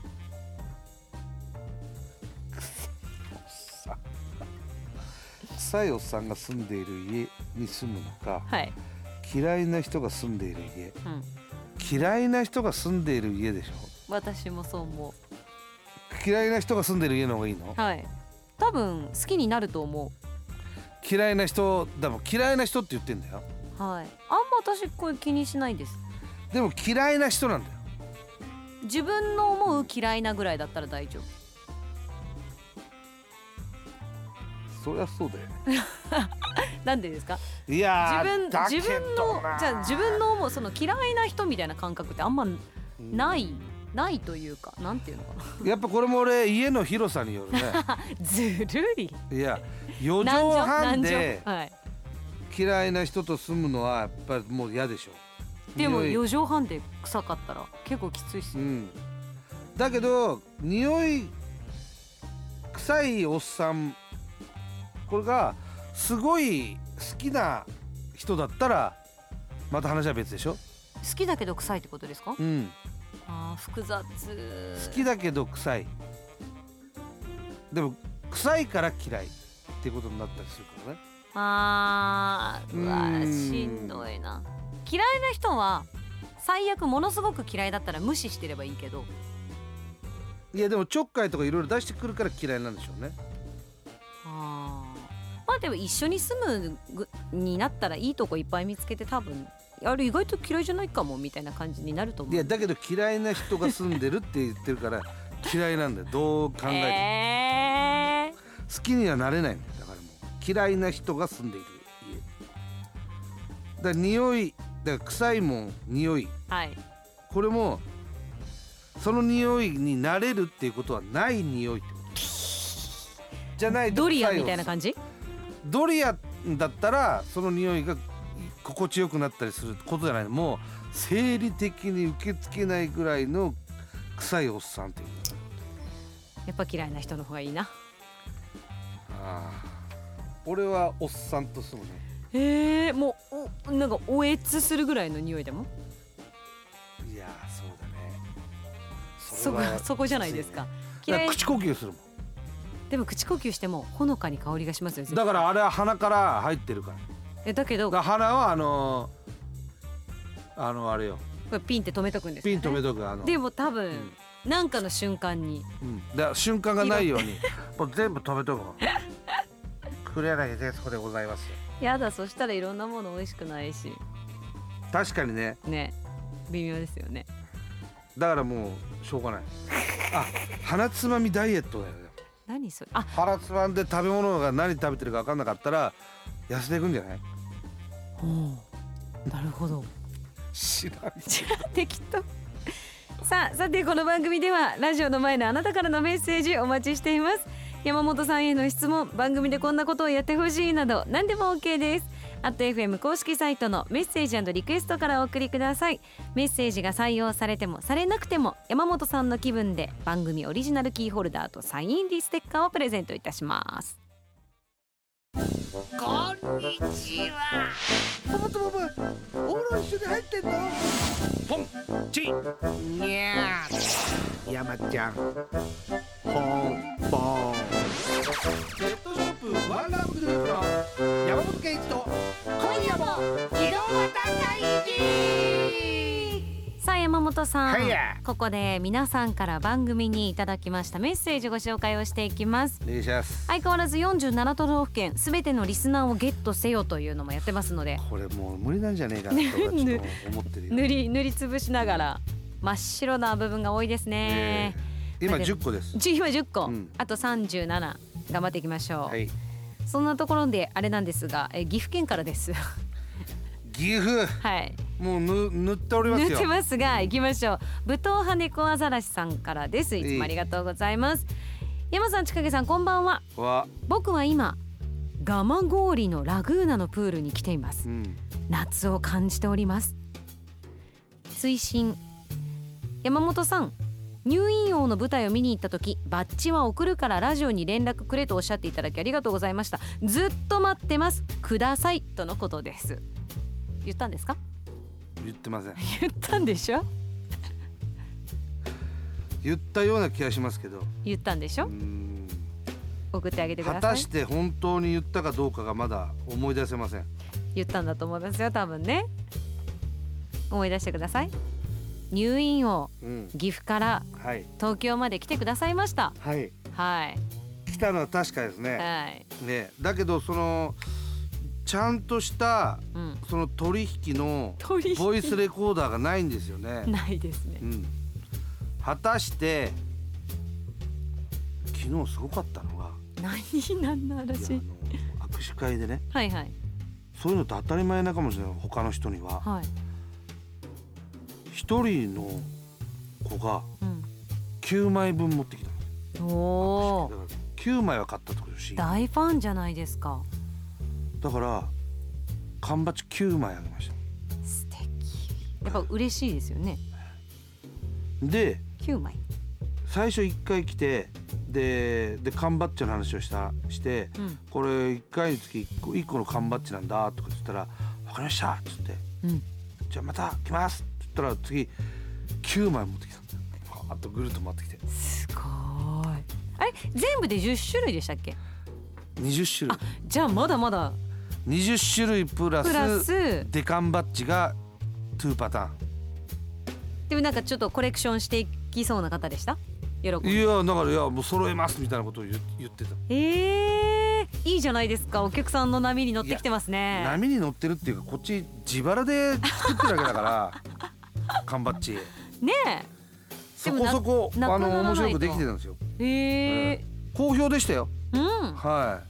臭いおっさんが住んでいる家に住むのか、 はい、 嫌いな人が住んでいる家、 うん、 嫌いな人が住んでいる家でしょ。 私もそう思う。 嫌いな人が住んでいる家の方がいいの。 はい、多分好きになると思う。 嫌いな人だもん、嫌いな人って言ってんだよ。 はい、あんま私これ気にしないです。 でも嫌いな人なんだよ。 自分の思う嫌いなぐらいだったら大丈夫。 そりゃそうだよなんでですか。 いや自分自分のじゃあ自分の思うその嫌いな人みたいな感覚ってあんまない、うん、ないというかなんていうのかなやっぱこれも俺家の広さによるねずるい。 いやよじょうはんではい、 嫌いな人と住むのはやっぱりもう嫌でしょ。 でもよじょうはんで臭かったら結構きついっすよ、 うん、だけど匂い臭いおっさんこれがすごい好きな人だったらまた話は別でしょ。 好きだけど臭いってことですか？ うん、 あー複雑。 好きだけど臭い。でも臭いから嫌いってことになったりするからね。 あーうわうーんしんどいな。嫌いな人は最悪ものすごく嫌いだったら無視してればいいけど、 いやでもちょっかいとかいろいろ出してくるから嫌いなんでしょうね。 あーまあでも一緒に住むぐになったらいいとこいっぱい見つけて、多分あれ意外と嫌いじゃないかもみたいな感じになると思う。 いやだけど嫌いな人が住んでるって言ってるから嫌いなんだよ。どう考えても、 えー、 好きにはなれないんだよ。だからもう嫌いな人が住んでいる家だから匂いだから臭いもん匂い、 はい、 これもその匂いになれるっていうことはない匂いってことじゃないと。 ドリアみたいな感じ。 ドリアだったらその匂いが心地よくなったりすることじゃない。もう生理的に受け付けないぐらいの臭いおっさんっていう。 やっぱ嫌いな人の方がいいな。 ああ、俺はおっさんと住むね。 えー、もうおなんかおえつするぐらいの匂いでも。 いやそうだね。 そこそこじゃないですか。 嫌い。口呼吸するもん。 でも口呼吸してもほのかに香りがしますよ。 だからあれは鼻から入ってるから。 えだけどだ鼻はあのー、あのあれよ。 これピンって止めとくんですよ、ね。 ピン止めとくあの。 でも多分、 うんなんかの瞬間に、 うん、だから瞬間がないようにもう全部止めとくの。黒柳徹子でございます。 やだ、そしたらいろんなもの美味しくないし確かにね。 ね、微妙ですよね。 だからもうしょうがない。あ、鼻つまみダイエットだよね。 何それ。あ、 鼻つまんで食べ物が何食べてるか分かんなかったら痩せていくんじゃない？ おうなるほど。 知らん。 適当。さあ、さてこの番組ではラジオの前のあなたからのメッセージお待ちしています。山本さんへの質問、番組でこんなことをやってほしいなど何でも OK です。アット エフエム 公式サイトのメッセージ&リクエストからお送りください。メッセージが採用されてもされなくても山本さんの気分で番組オリジナルキーホルダーとサイン入りステッカーをプレゼントいたします。 こんにちは。 トマトママ、お風呂一緒に入ってんの？ ポンチにゃー。 山ちゃんポンポン。 ペットショップワンラングループの山本圭一と今夜も移動型会議。 さあ山本さん、 はいや、 ここで皆さんから番組にいただきましたメッセージご紹介をしていきます。 お願いします。 相変わらずよんじゅうなな都道府県すべてのリスナーをゲットせよというのもやってますので、 これもう無理なんじゃねえかなとかちょっと思ってるよ。 塗り塗りつぶしながら真っ白な部分が多いですね。 えー、今じゅっこです。 じ今じゅっこ、 うん、 あとさんじゅうなな頑張っていきましょう。 はい、 そんなところであれなんですが、え岐阜県からです。 岐阜、 はい、 もうぬ塗っておりますよ。 塗ってますが、行きましょう。武闘派猫アザラシさんからです。いつもありがとうございます。山さん、ちかげさん、こんばんは。 わ、 僕は今蒲郡のラグーナのプールに来ています。 うん、 夏を感じております。推進、山本さん、入院王の舞台を見に行った時、バッジは送るからラジオに連絡くれとおっしゃっていただきありがとうございました。ずっと待ってます、くださいとのことです。言ったんですか？ 言ってません。 言ったんでしょ？ 言ったような気がしますけど。 言ったんでしょ？ うーん、 送ってあげてください。 果たして本当に言ったかどうかがまだ思い出せません。 言ったんだと思いますよ、多分ね。思い出してください。入院王、 うん、 岐阜からはい東京まで来てくださいました。 はいはい来たのは確かですね。 はいね、だけどそのちゃんとしたうん、 その取引の取引ボイスレコーダーがないんですよね。 ないですねう。ん、果たして昨日すごかったのが、 何何のいや話？ あの握手会でね、 はいはいそういうのって当たり前なかもしれない。他の人にははい、 一人の子がうんきゅうまいぶん持ってきたの。 おーだからきゅうまいは買ったってことよし。 大ファンじゃないですか。 だから缶バッジきゅうまいあげました。 素敵。やっぱ嬉しいですよね。 できゅうまい。 最初いっかい来てでで缶バッジの話をしたして、 うん、 これいっかいにつきいっこ、いっこの缶バッジなんだとか言ったら分かりましたっつって、 うん、 じゃあまた来ますって言ったら次きゅうまい持ってきたんだよ。あとぐるっと回ってきて、 すごい。あれ全部でじゅっしゅるいでしたっけ？ にじゅっしゅるい。 あ、じゃあまだまだにじゅっしゅるいプラスプラスデカンバッジがにパターン。 でもなんかちょっとコレクションしていきそうな方でした？喜んで。 いやだからいやもう揃えますみたいなことを 言, 言ってた。 えー、いいじゃないですか。お客さんの波に乗ってきてますね。 波に乗ってるっていうかこっち自腹で作ってるわけだから缶バッジねえ。 そこそこあの面白くできてたんですよ。 へえーうん、好評でしたよ。 うん。 はい。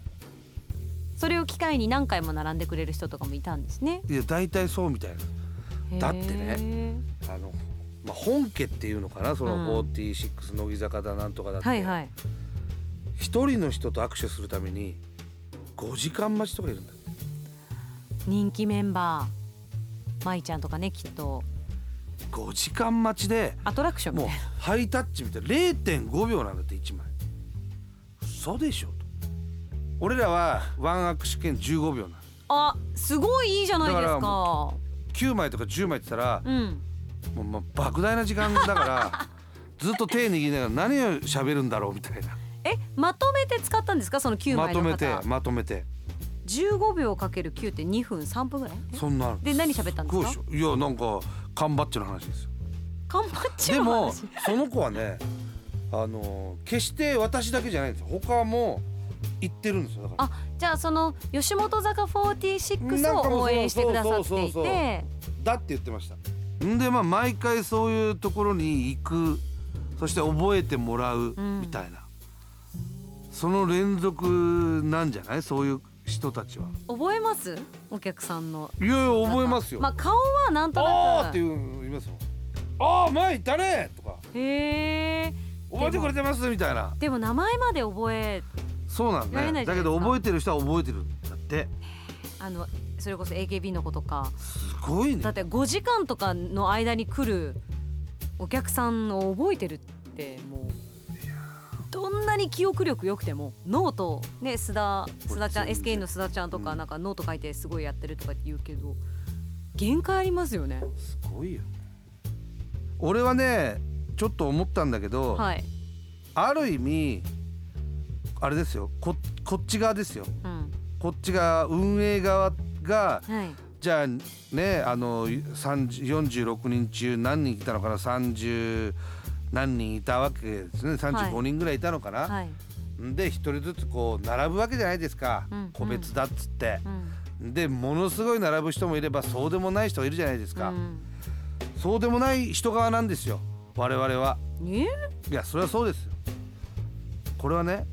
それを機会に何回も並んでくれる人とかもいたんですね。 いや大体そうみたいな。だってねあの、まあ、本家っていうのかなそのフォーティーシックス乃木坂だなんとかだって、 はいはい、 一人の人と握手するためにごじかん待ちとかいるんだって。 人気メンバー舞ちゃんとかねきっとごじかん待ちでアトラクションみたいな。 もうハイタッチみたいな れいてんごびょうなんだっていちまい。嘘でしょと。俺らはワン握手券じゅうごびょうなの。 あ、すごいいいじゃないですか。 きゅうまいとかじゅうまいって言ったら、 うん、 もうまあ莫大な時間だからずっと手握りながら何を喋るんだろうみたいな。 え、まとめて使ったんですかそのきゅうまいの方。 まとめてまとめてじゅうごびょうかけるきゅうってにふんさんぷんぐらい。 そんなで何喋ったんですか。 すごいでしょ。いやなんか缶バッジの話ですよ。 缶バッジでもの話。 その子はねあの決して私だけじゃないんですよ。他も言ってるんですよ。だからあ、じゃあその吉本坂フォーティーシックスを応援してくださっていてだって言ってました。んでまあ毎回そういうところに行く、そして覚えてもらうみたいな、うん、その連続なんじゃない。そういう人たちは覚えます。お客さんの。 いやいや覚えますよ。 まあ顔はなんとなくあーっていう言いますもん。あー前いたねとか。 へー、 覚えてくれてますみたいな。 でも名前まで覚えそうなんだね。だけど覚えてる人は覚えてるんだって。 あのそれこそ エーケービー の子とかすごいね。 だってごじかんとかの間に来るお客さんを覚えてるってもうどんなに記憶力良くてもノートね、須田須田ちゃん エスケー の須田ちゃんとかなんかノート書いてすごいやってるとか言うけど限界ありますよね。 すごいよ。俺はねちょっと思ったんだけど、 はい、 ある意味あれですよ こ, こっち側ですよ、 うん、 こっちが運営側が、 はい、 じゃあねあのよんじゅうろくにん中何人いたのかな、さんじゅう何人いたわけですね。さんじゅうごにんぐらいいたのかな、はい、で一人ずつこう並ぶわけじゃないですか、うん、個別だっつって、うん、でものすごい並ぶ人もいればそうでもない人いるじゃないですか、うん、そうでもない人側なんですよ我々は。 え？ いやそれはそうですよ。これはね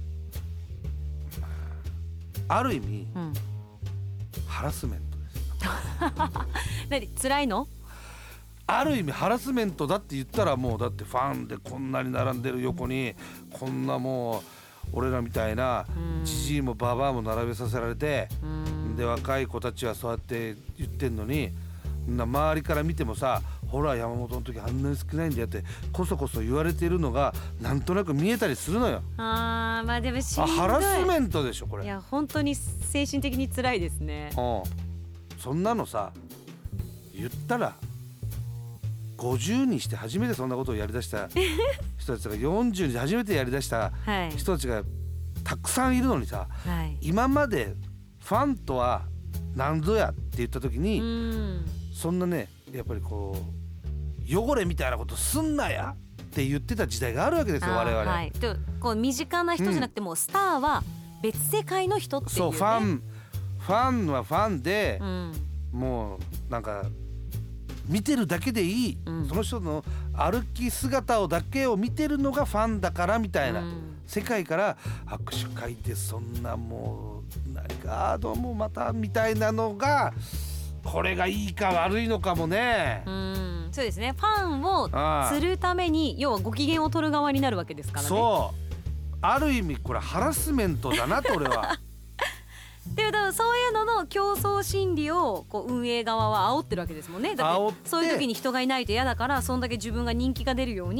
ある意味、うん、ハラスメントです何辛いの？ ある意味ハラスメントだって言ったらもうだってファンでこんなに並んでる横にこんなもう俺らみたいなジジイもババアも並べさせられて、で若い子たちはそうやって言ってんのにな周りから見てもさ、ほら山本の時あんなに少ないんだよってこそこそ言われてるのがなんとなく見えたりするのよ。 あーまあでもしんどい。 あハラスメントでしょこれ。 いや本当に精神的に辛いですね。 うんそんなのさ言ったらごじゅうにして初めてそんなことをやりだした人たちがよんじゅうにして初めてやりだした人たちがたくさんいるのにさ、はい、今までファンとは何ぞやって言った時にんそんなねやっぱりこう汚れみたいなことすんなやって言ってた時代があるわけですよ我々、はい、 とこう身近な人じゃなくても、うん、スターは別世界の人っていう、ね、 そうファンファンはファンで、うん、もうなんか見てるだけでいい、うん、その人の歩き姿をだけを見てるのがファンだからみたいな、うん、世界から握手会でそんなもう何かどうもまたみたいなのがこれがいいか悪いのかもね。 うんそうですね。ファンを釣るために要はご機嫌を取る側になるわけですからね。 そうある意味これハラスメントだなと俺はでもそういうのの競争心理をこう運営側は煽ってるわけですもんね。だってそういう時に人がいないと嫌だからそんだけ自分が人気が出るように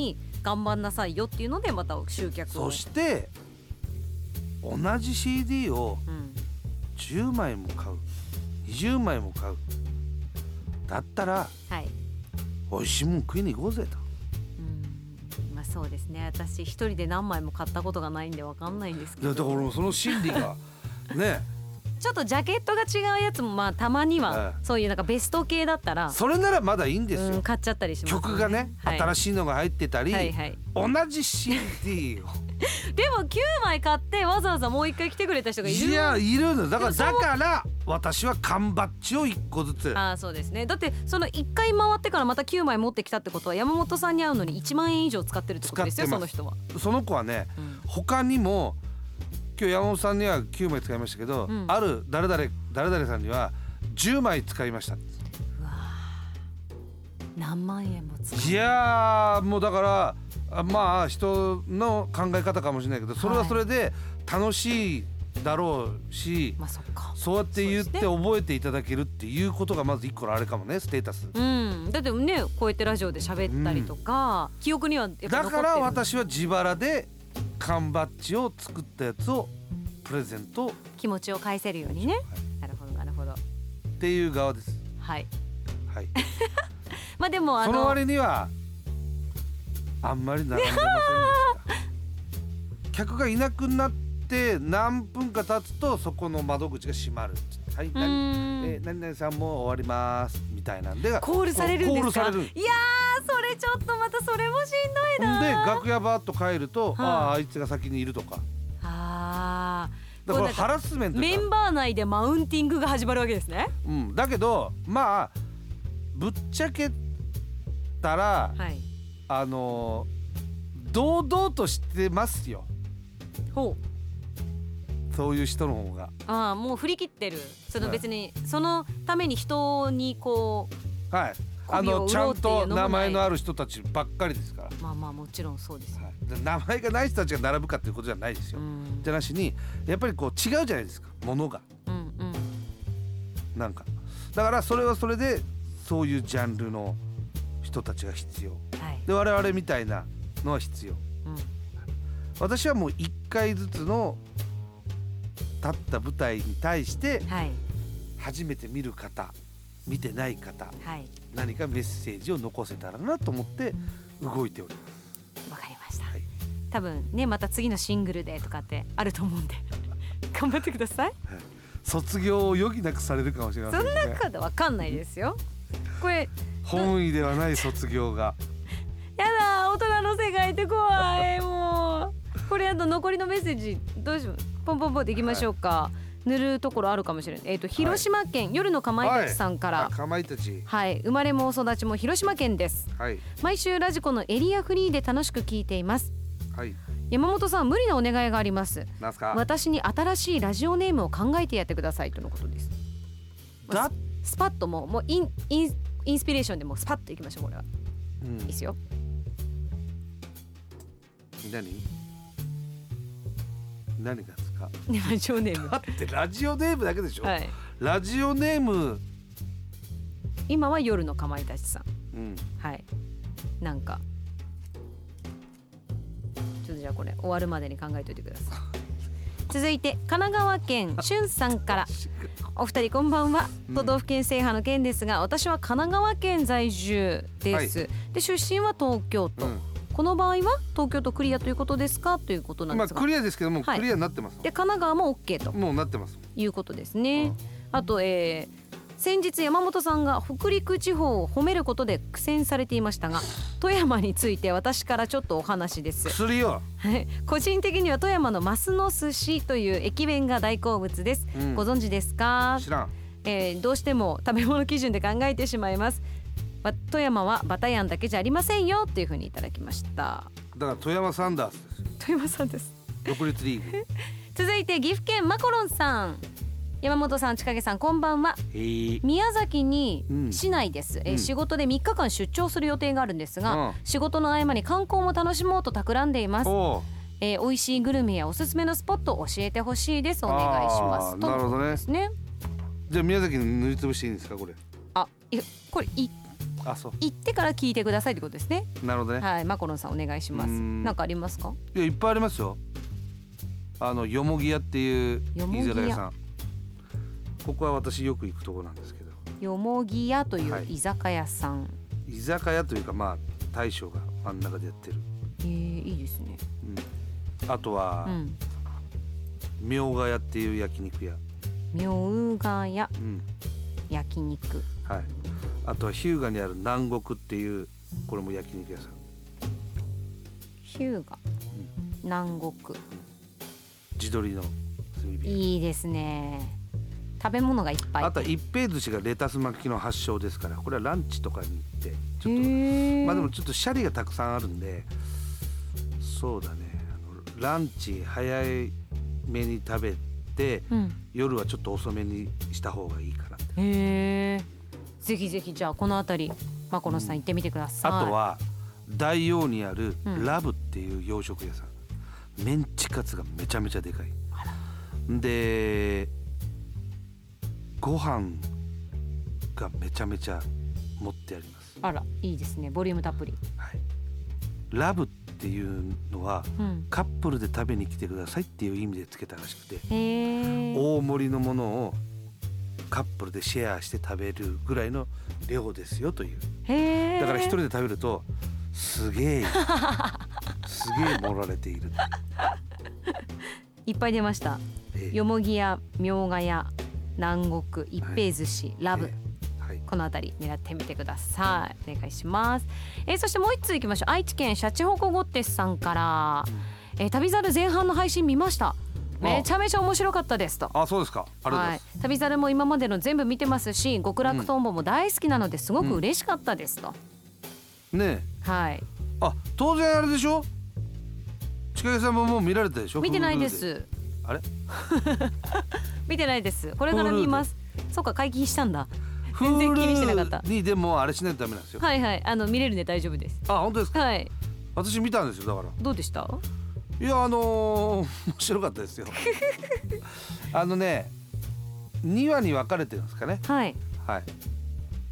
頑張んなさいよっていうのでまた集客を。 そして同じ シーディー をうんじゅうまいも買うにじゅうまいも買うだったらはい、 美味しいもん食いに行こうぜと。 うんまあそうですね。私一人で何枚も買ったことがないんでわかんないんですけど、 いやだから俺もその心理がねちょっとジャケットが違うやつもまあたまには、 ええそういうなんかベスト系だったらそれならまだいいんですよ、 うん、買っちゃったりしますよね。 曲がね、 はい、 新しいのが入ってたり、 はいはい、 同じ シーディー をでもきゅうまい買ってわざわざもう一回来てくれた人がいる。 いやいるのだからでもそうだから私は缶バッジをいっこずつ。 ああそうですね。だってそのいっかい回ってからまたきゅうまい持ってきたってことは山本さんに会うのにいちまんえん以上使ってるってことですよ。 使ってますその人は。 その子はね、 うん、 他にも今日山本さんにはきゅうまい使いましたけど、 うん、 ある誰々誰々さんにはじゅうまい使いました。 うわ何万円も使う。 いやーもうだからまあ人の考え方かもしれないけどそれはそれで楽しいだろうし、 まあそっか。 そうやって言ってそうですね覚えていただけるっていうことがまず一個のあれかもね、ステータス。 うん、だってねこうやってラジオで喋ったりとか、うん、記憶にはやっぱ残ってる。 だから私は自腹で缶バッジを作ったやつをプレゼント気持ちを返せるようにね、はい、なるほどなるほどっていう側です。 はいはいまあでもあのその割にはあんまり並んでませんでした客がいなくなって何分か経つとそこの窓口が閉まる。はい、何、えー、何々さんも終わりますみたいなんでコールされるんですか。 コールされる。 いやーそれちょっとまたそれもしんどいな。 で楽屋バーッと帰ると、 はあああいつが先にいるとか。 あだからハラスメントメンバー内でマウンティングが始まるわけですね。 うん、だけどまあぶっちゃけたら、 はい、 あのー、堂々としてますよ。 ほう。 そういう人の方が。 ああもう振り切ってる。その別にそのために人にこうはいあのちゃんと名前のある人たちばっかりですから。 まあまあもちろんそうですよ、 はい、名前がない人たちが並ぶかっていうことじゃないですよ。じゃなしにやっぱりこう違うじゃないですかものが、 うんうん、 なんかだからそれはそれでそういうジャンルの人たちが必要、はい、で我々みたいなのは必要、うん、私はもういっかいずつの立った舞台に対して初めて見る方見てない方、はい、何かメッセージを残せたらなと思って動いております。 わかりました、はい、多分ねまた次のシングルでとかってあると思うんで頑張ってください、はい、 卒業を余儀なくされるかもしれませんね。 そんなことわかんないですよこれ本意ではない卒業がやだ大人の世界って怖いもうこれあと残りのメッセージどうしようポンポンポンっていきましょうか、はい、塗るところあるかもしれない。えっと広島県、はい、夜のかまいたちさんから、 はい、かまいたち、 はい、生まれも育ちも広島県です、はい、毎週ラジコのエリアフリーで楽しく聞いています、はい、山本さん無理なお願いがあります。 なんすか。 私に新しいラジオネームを考えてやってくださいとのことです。だスパッともうもうインインインスピレーションでもうスパッといきましょうこれは、うん、いいですよ。 何何がですか。 ラジオネームだってラジオネームだけでしょ、 はい、 ラジオネーム今は夜のかまいたちさん、 うん、 はいなんかちょっとじゃあこれ終わるまでに考えておいてください続いて神奈川県しゅんさんからお二人こんばんは、都道府県制覇の県ですが私は神奈川県在住です、はい、で出身は東京都、うん、この場合は東京都クリアということですかということなんですが、 まあ、クリアですけども、はい、クリアになってます。 で神奈川も OK ともうなってますいうことですね、うん、あと、えー先日山本さんが北陸地方を褒めることで苦戦されていましたが富山について私からちょっとお話です。 薬よ個人的には富山の増の寿司という駅弁が大好物です、うん、ご存知ですか。 知らん、 えー、どうしても食べ物基準で考えてしまいます。富山はバタヤンだけじゃありませんよっていうふうにいただきました。 だから富山サンダースです。 富山さんです独立リーグ続いて岐阜県マコロンさん、山本さん、千景さん、こんばんは。宮崎に市内です、うん、え仕事でみっかかん出張する予定があるんですが、うん、仕事の合間に観光も楽しもうと企んでいます。えー、美味しいグルメやおすすめのスポットを教えてほしいです。お願いします。 なるほどね。 ですね。 じゃあ宮崎に塗りつぶしていいんですかこれ。 あ、いこれいあ、そう。 行ってから聞いてくださいってことですね。 なるほどね。 はい、マコロンさんお願いします。なんかありますか？ いや、いっぱいありますよ。あのよもぎ屋っていう居酒屋さん。ここは私よく行くところなんですけど。 よもぎ屋という居酒屋さん。はい、 居酒屋というか、まあ大将が真ん中でやってる。 えー、いいですね。 うん、あとは、うん、みょうが屋っていう焼肉屋。 みょうが屋、うん、焼肉。 はい。あとは日向にある南国っていうこれも焼肉屋さん。 日向、うん、南国。 地鶏の炭火。 いいですね。食べ物がいっぱい。 あとは一平寿司がレタス巻きの発祥ですから、これはランチとかに行ってちょっと、まあでもちょっとシャリがたくさんあるんで、そうだね、あのランチ早めに食べて、うん、夜はちょっと遅めにした方がいいかなって。 へー、ぜひぜひじゃあこの辺りマコロンさん行ってみてください。 うん、あとは大陽にあるラブっていう洋食屋さん、うん、メンチカツがめちゃめちゃでかい。でご飯がめちゃめちゃ持ってあります。 あら、いいですね、ボリュームたっぷり。 はい、ラブっていうのは、うん、カップルで食べに来てくださいっていう意味でつけたらしくて、へ大盛りのものをカップルでシェアして食べるぐらいの量ですよという。へだから一人で食べるとすげえすげえ盛られているいっぱい出ました。よもぎ屋、みょうが屋、南国、一平寿司、はい、ラブ、はい、このあたり狙ってみてください。お願いします。えー、そしてもう一ついきましょう。愛知県シャチホコゴッテスさんから、うん、えー、旅猿前半の配信見ました。めちゃめちゃ面白かったですと。 あ、そうですか。ありがとうございます。 はい、旅猿も今までの全部見てますし、極楽とんぼも大好きなのですごく嬉しかったですと。 うん、ねえ。はい。 あ、当然あれでしょ。近毛さんももう見られたでしょ。 見てないです。 あれ見てないです。これから見ます。そうか、解禁したんだ。全然気にしてなかった。 にでもあれしないとダメなんですよ。 はいはい、あの見れるね、大丈夫です。 あ、本当ですか。 はい。 私見たんですよ。だからどうでした？ いや、あのー、面白かったですよあのね、にわに分かれてるんですかね。 はいはい。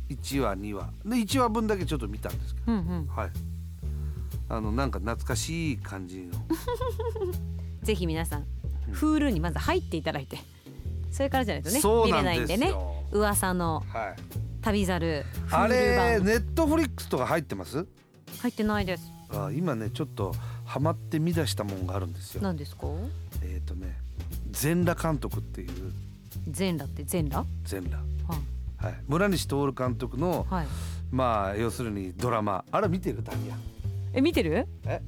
いちわにわでいちわぶんだけちょっと見たんですけど、うんうん、はい。あのなんか懐かしい感じのぜひ皆さん、うん、Hulu にまず入っていただいて、それからじゃないとね見れないんでね。噂の旅猿、 はい、あれネットフリックスとか入ってます？ 入ってないです。 あ、今ねちょっとハマって見出したもんがあるんですよ。 何ですか？ えっ、ー、とね、全裸監督っていう。 全裸って全裸？ 全裸。はい。はい、村西徹監督の、はい、まあ要するにドラマ。あれ見てる？タミヤ。 え、見てる？え？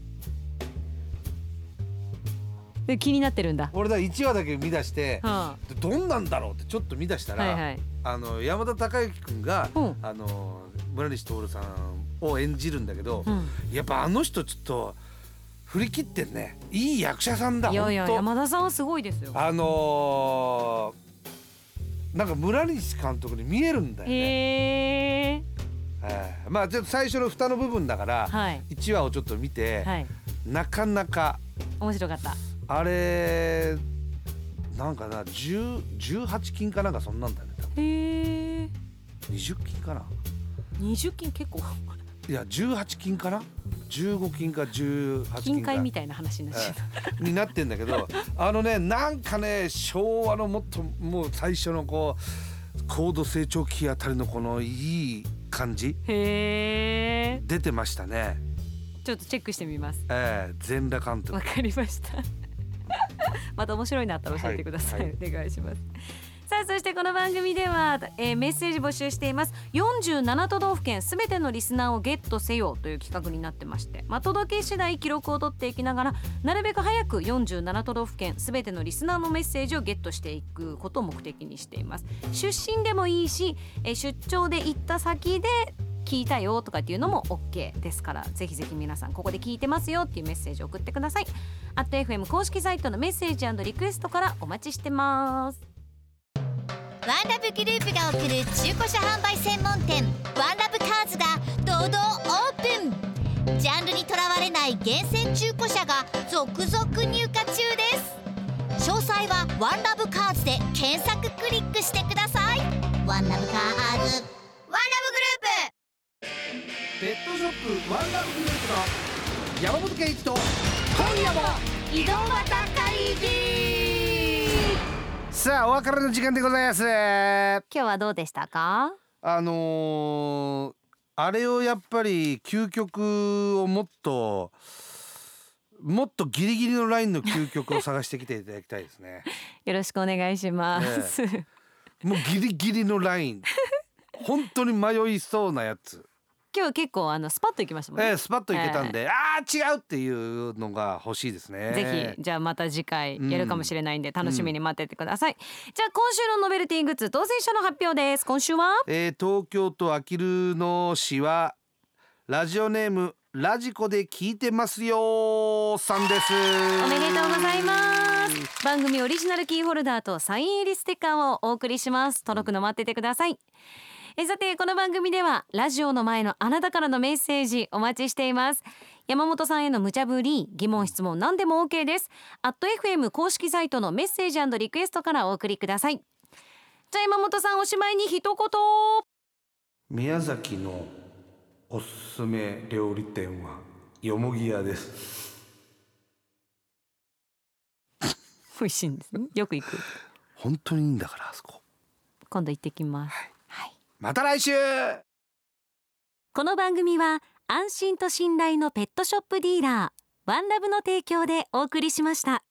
で気になってるんだ。 俺だいちわだけ見出して、はあ、どんなんだろうってちょっと見出したら、はいはい、あの山田孝之君が、うん、あの村西徹さんを演じるんだけど、うん、やっぱあの人ちょっと振り切ってんね。いい役者さんだ。 いやいや、山田さんはすごいですよ。 あのー、なんか村西監督に見えるんだよね。へー。えー、まあちょっと最初の蓋の部分だから、はい、いちわをちょっと見て、はい、なかなか面白かった。 あれなんかな、じゅう、じゅうはちきんかなんかそんなんだよね。へえ。にじゅっきんかな。 にじゅっきん結構。 いやじゅうはちきんかな。じゅうごきんかじゅうはちきんか。 金塊みたいな話になっちゃう、になってんだけど、あのね、なんかね、昭和のもっともう最初のこう高度成長期あたりのこのいい感じ。へえ。出てましたね。 ちょっとチェックしてみます。 ええ、全裸監督。 わかりましたまた面白いなったら教えてください、はいはい、お願いします。さあ、そしてこの番組では、えー、メッセージ募集しています。よんじゅうなな都道府県すべてのリスナーをゲットせよという企画になってまして、まあ、届け次第記録を取っていきながら、なるべく早くよんじゅうなな都道府県すべてのリスナーのメッセージをゲットしていくことを目的にしています。出身でもいいし、えー、出張で行った先で聞いたよとかっていうのも OK ですから、ぜひぜひ皆さんここで聞いてますよっていうメッセージを送ってください。アット エフエム 公式サイトのメッセージ&リクエストからお待ちしてます。 ワンラブグループが送る中古車販売専門店ワンラブカーズが堂々オープン。ジャンルにとらわれない厳選中古車が続々入荷中です。詳細はワンラブカーズで検索クリックしてください。ワンラブカーズ、ワンラブグループ。 ワンラブグループの山本圭一と今夜も井戸端会議。 さあお別れの時間でございます。 今日はどうでしたか？ あのー、あれをやっぱり究極をもっともっとギリギリのラインの究極を探してきていただきたいですね。 よろしくお願いします、 えもうギリギリのライン本当に迷いそうなやつ、 今日結構あのスパッといきましたもんね、 えー、スパッといけたんで、えー、あー違うっていうのが欲しいですね。 ぜひじゃあまた次回やるかもしれないんで楽しみに待っててください、うん、じゃあ今週のノベルティグッズ当選者の発表です。今週は、 えー、東京都あきる野市はラジオネームラジコで聞いてますよさんです。 おめでとうございます。番組オリジナルキーホルダーとサイン入りステッカーをお送りします。届くの待っててください。えさてこの番組ではラジオの前のあなたからのメッセージお待ちしています。山本さんへの無茶ぶり、疑問質問何でも OK です。アット エフエム 公式サイトのメッセージ&リクエストからお送りください。じゃあ山本さんおしまいに一言。 宮崎のおすすめ料理店はよもぎ屋です。 美味しいんですね。よく行く。 本当にいいんだからあそこ。 今度行ってきます、 はいはい、 また来週。 この番組は安心と信頼のペットショップディーラーワンラブの提供でお送りしました。